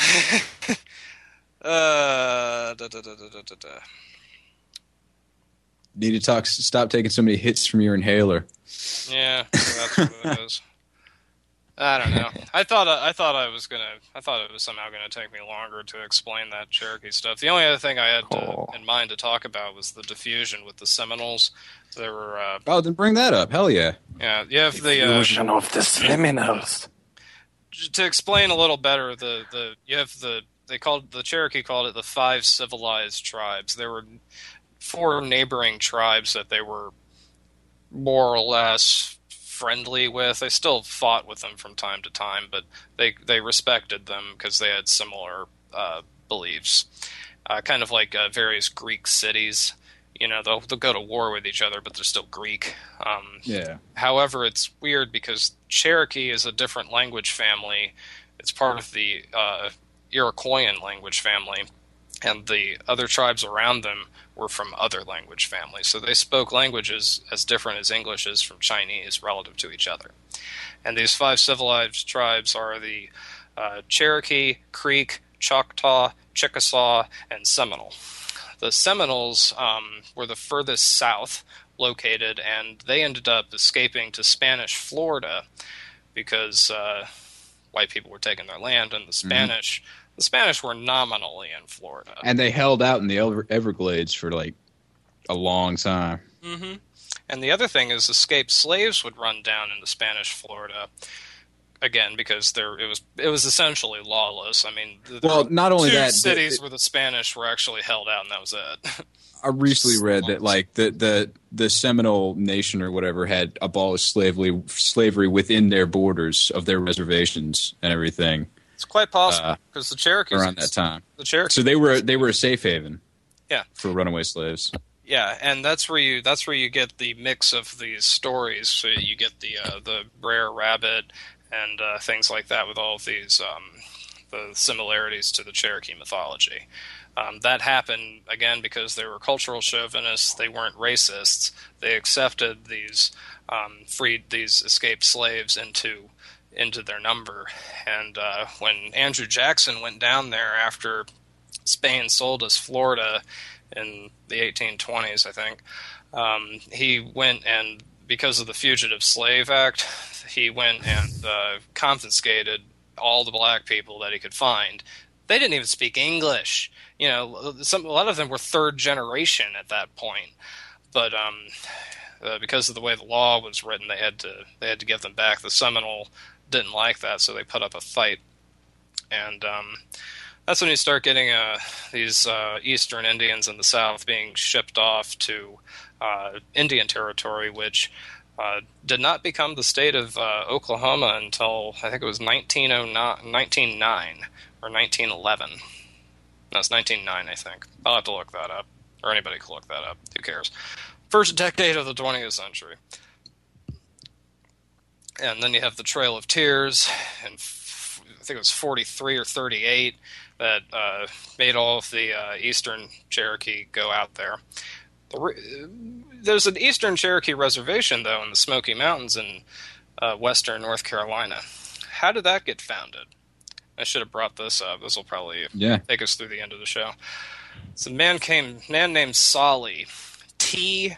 Need to stop taking so many hits from your inhaler. Yeah, that's what it is. I don't know. I thought it was somehow gonna take me longer to explain that Cherokee stuff. The only other thing I had in mind to talk about was the diffusion with the Seminoles. There were then bring that up. Hell yeah. Yeah, you have the fusion of the Seminoles. To explain a little better, the Cherokee called it the 5 civilized tribes. There were 4 neighboring tribes that they were more or less friendly with. They still fought with them from time to time, but they respected them because they had similar beliefs. Kind of like various Greek cities. You know, they'll go to war with each other, but they're still Greek. Yeah. However, it's weird because Cherokee is a different language family. It's part of the Iroquoian language family, and the other tribes around them were from other language families. So they spoke languages as different as English is from Chinese relative to each other. And these 5 civilized tribes are the Cherokee, Creek, Choctaw, Chickasaw, and Seminole. The Seminoles were the furthest south located, and they ended up escaping to Spanish Florida because white people were taking their land, and the Spanish were nominally in Florida. And they held out in the Everglades for like a long time. Mm-hmm. And the other thing is escaped slaves would run down into Spanish Florida. Again, because it was essentially lawless. I mean, not only that, cities where the Spanish were actually held out, and that was it. I recently read that like the Seminole Nation or whatever had abolished slavery within their borders of their reservations and everything. It's quite possible because the Cherokees around that time. The Cherokees, so they were a safe haven. Yeah, for runaway slaves. Yeah, and that's where you get the mix of these stories. So you get the Brer Rabbit and things like that with all of these the similarities to the Cherokee mythology. That happened, again, because they were cultural chauvinists. They weren't racists. They accepted these freed these escaped slaves into their number. And when Andrew Jackson went down there after Spain sold us Florida in the 1820s, I think, he went and, because of the Fugitive Slave Act, he went and confiscated all the black people that he could find. They didn't even speak English. You know, a lot of them were third generation at that point. But because of the way the law was written, they had to give them back. The Seminole didn't like that, so they put up a fight. And that's when you start getting these Eastern Indians in the South being shipped off to Indian Territory, which did not become the state of Oklahoma until, I think it was 1909 or 1911. No, it's 1909, I think. I'll have to look that up. Or anybody can look that up. Who cares? First decade of the 20th century. And then you have the Trail of Tears, and I think it was 43 or 38 that made all of the Eastern Cherokee go out there. There's an Eastern Cherokee reservation, though, in the Smoky Mountains in western North Carolina. How did that get founded? I should have brought this up. This will probably take us through the end of the show. It's a man named Sali. Tsali.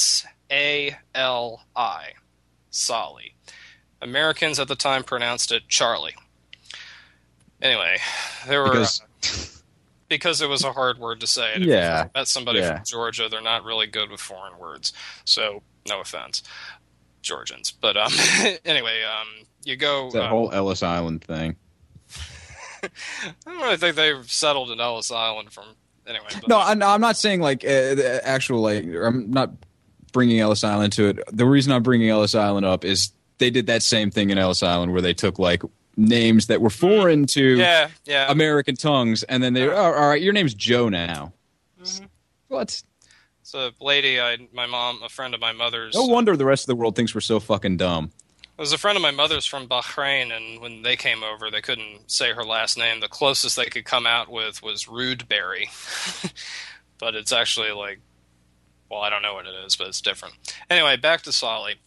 Sali. Americans at the time pronounced it Charlie. Anyway, there were... Because it was a hard word to say. And if you met somebody from Georgia, they're not really good with foreign words. So, no offense, Georgians. But anyway, you go... That whole Ellis Island thing. I don't really think they settled in Ellis Island from... Anyway. But, no, I'm not saying like actual, like... I'm not bringing Ellis Island to it. The reason I'm bringing Ellis Island up is they did that same thing in Ellis Island where they took, like, names that were foreign to American tongues, and then they all right, your name's Joe now. Mm-hmm. What? It's a lady, a friend of my mother's. No wonder the rest of the world thinks we're so fucking dumb. It was a friend of my mother's from Bahrain, and when they came over, they couldn't say her last name. The closest they could come out with was Rudeberry. But it's actually like, well, I don't know what it is, but it's different. Anyway, back to Sali.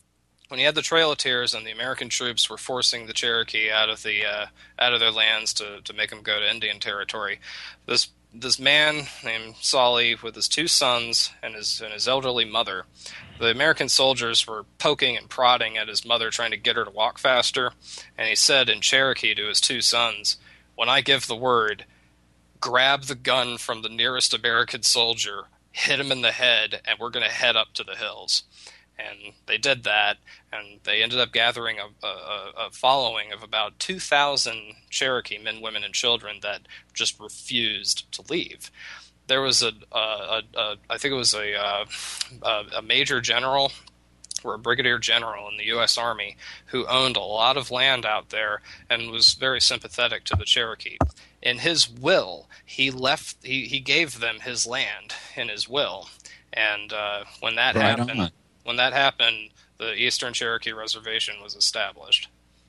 when you had the Trail of Tears and the American troops were forcing the Cherokee out of their lands to make them go to Indian territory, this man named Solly with his 2 sons and his elderly mother, the American soldiers were poking and prodding at his mother, trying to get her to walk faster, and he said in Cherokee to his 2 sons, "When I give the word, grab the gun from the nearest American soldier, hit him in the head, and we're going to head up to the hills." And they did that, and they ended up gathering a following of about 2,000 Cherokee men, women, and children that just refused to leave. There was I think it was a major general or a brigadier general in the U.S. Army who owned a lot of land out there and was very sympathetic to the Cherokee. In his will, he gave them his land in his will, and when that happened. When that happened, the Eastern Cherokee Reservation was established.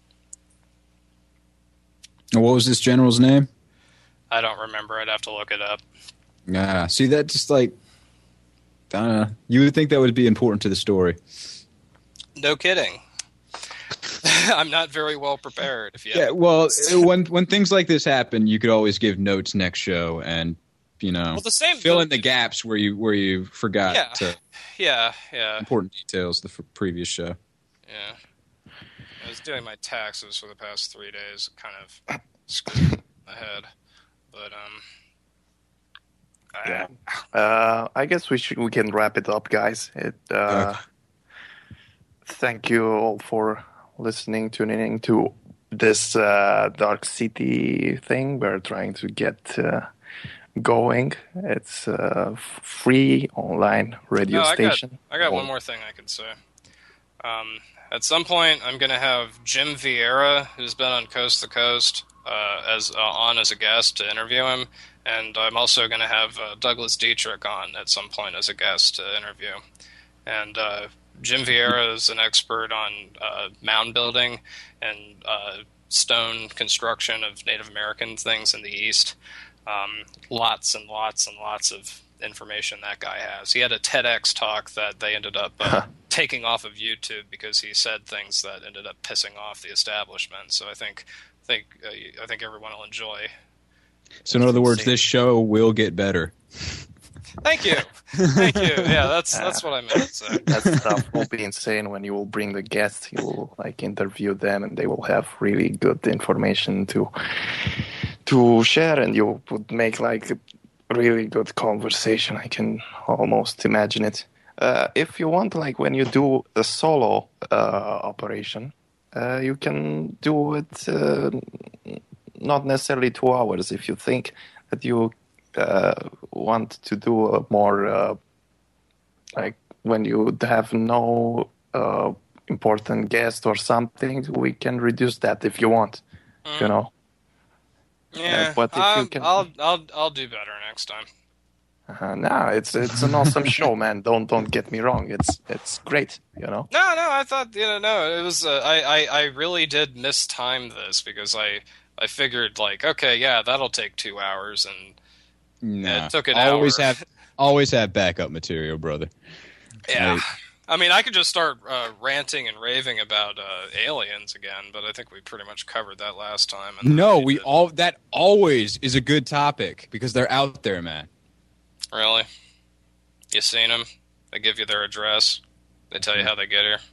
And what was this general's name? I don't remember. I'd have to look it up. Yeah, see, that just like, I don't know. You would think that would be important to the story. No kidding. I'm not very well prepared. Well, when things like this happen, you could always give notes next show and, fill in the gaps where you forgot to. Yeah. Important details the previous show. Yeah. I was doing my taxes for the past 3 days. It kind of screwed my head. But, I guess we can wrap it up, guys. Thank you all for listening, tuning in to this Dark City thing we're trying to get going. It's a free online radio station. I got one more thing I could say. At some point, I'm going to have Jim Vieira, who's been on Coast to Coast, as a guest to interview him, and I'm also going to have Douglas Dietrich on at some point as a guest to interview. And Jim Vieira is an expert on mound building and stone construction of Native American things in the East. Lots and lots and lots of information that guy has. He had a TEDx talk that they ended up taking off of YouTube because he said things that ended up pissing off the establishment. So I think everyone will enjoy. So in other words, this show will get better. Thank you. Yeah, that's what I meant to say. That stuff will be insane when you will bring the guests. You will interview them, and they will have really good information to share, and you would make a really good conversation. I can almost imagine it. If you want, when you do a solo operation, you can do it not necessarily 2 hours. If you think that you want to do a more when you have no important guest or something, we can reduce that if you want. Yeah, but if you can, I'll do better next time. No, it's an awesome show, man. Don't get me wrong. It's great, No, I thought no. It was I really did mistime this because I figured okay, yeah, that'll take 2 hours, and it took an hour. Always have backup material, brother. Yeah. I mean, I could just start ranting and raving about aliens again, but I think we pretty much covered that last time. That always is a good topic because they're out there, man. Really? You seen them? They give you their address. They tell you how they get here.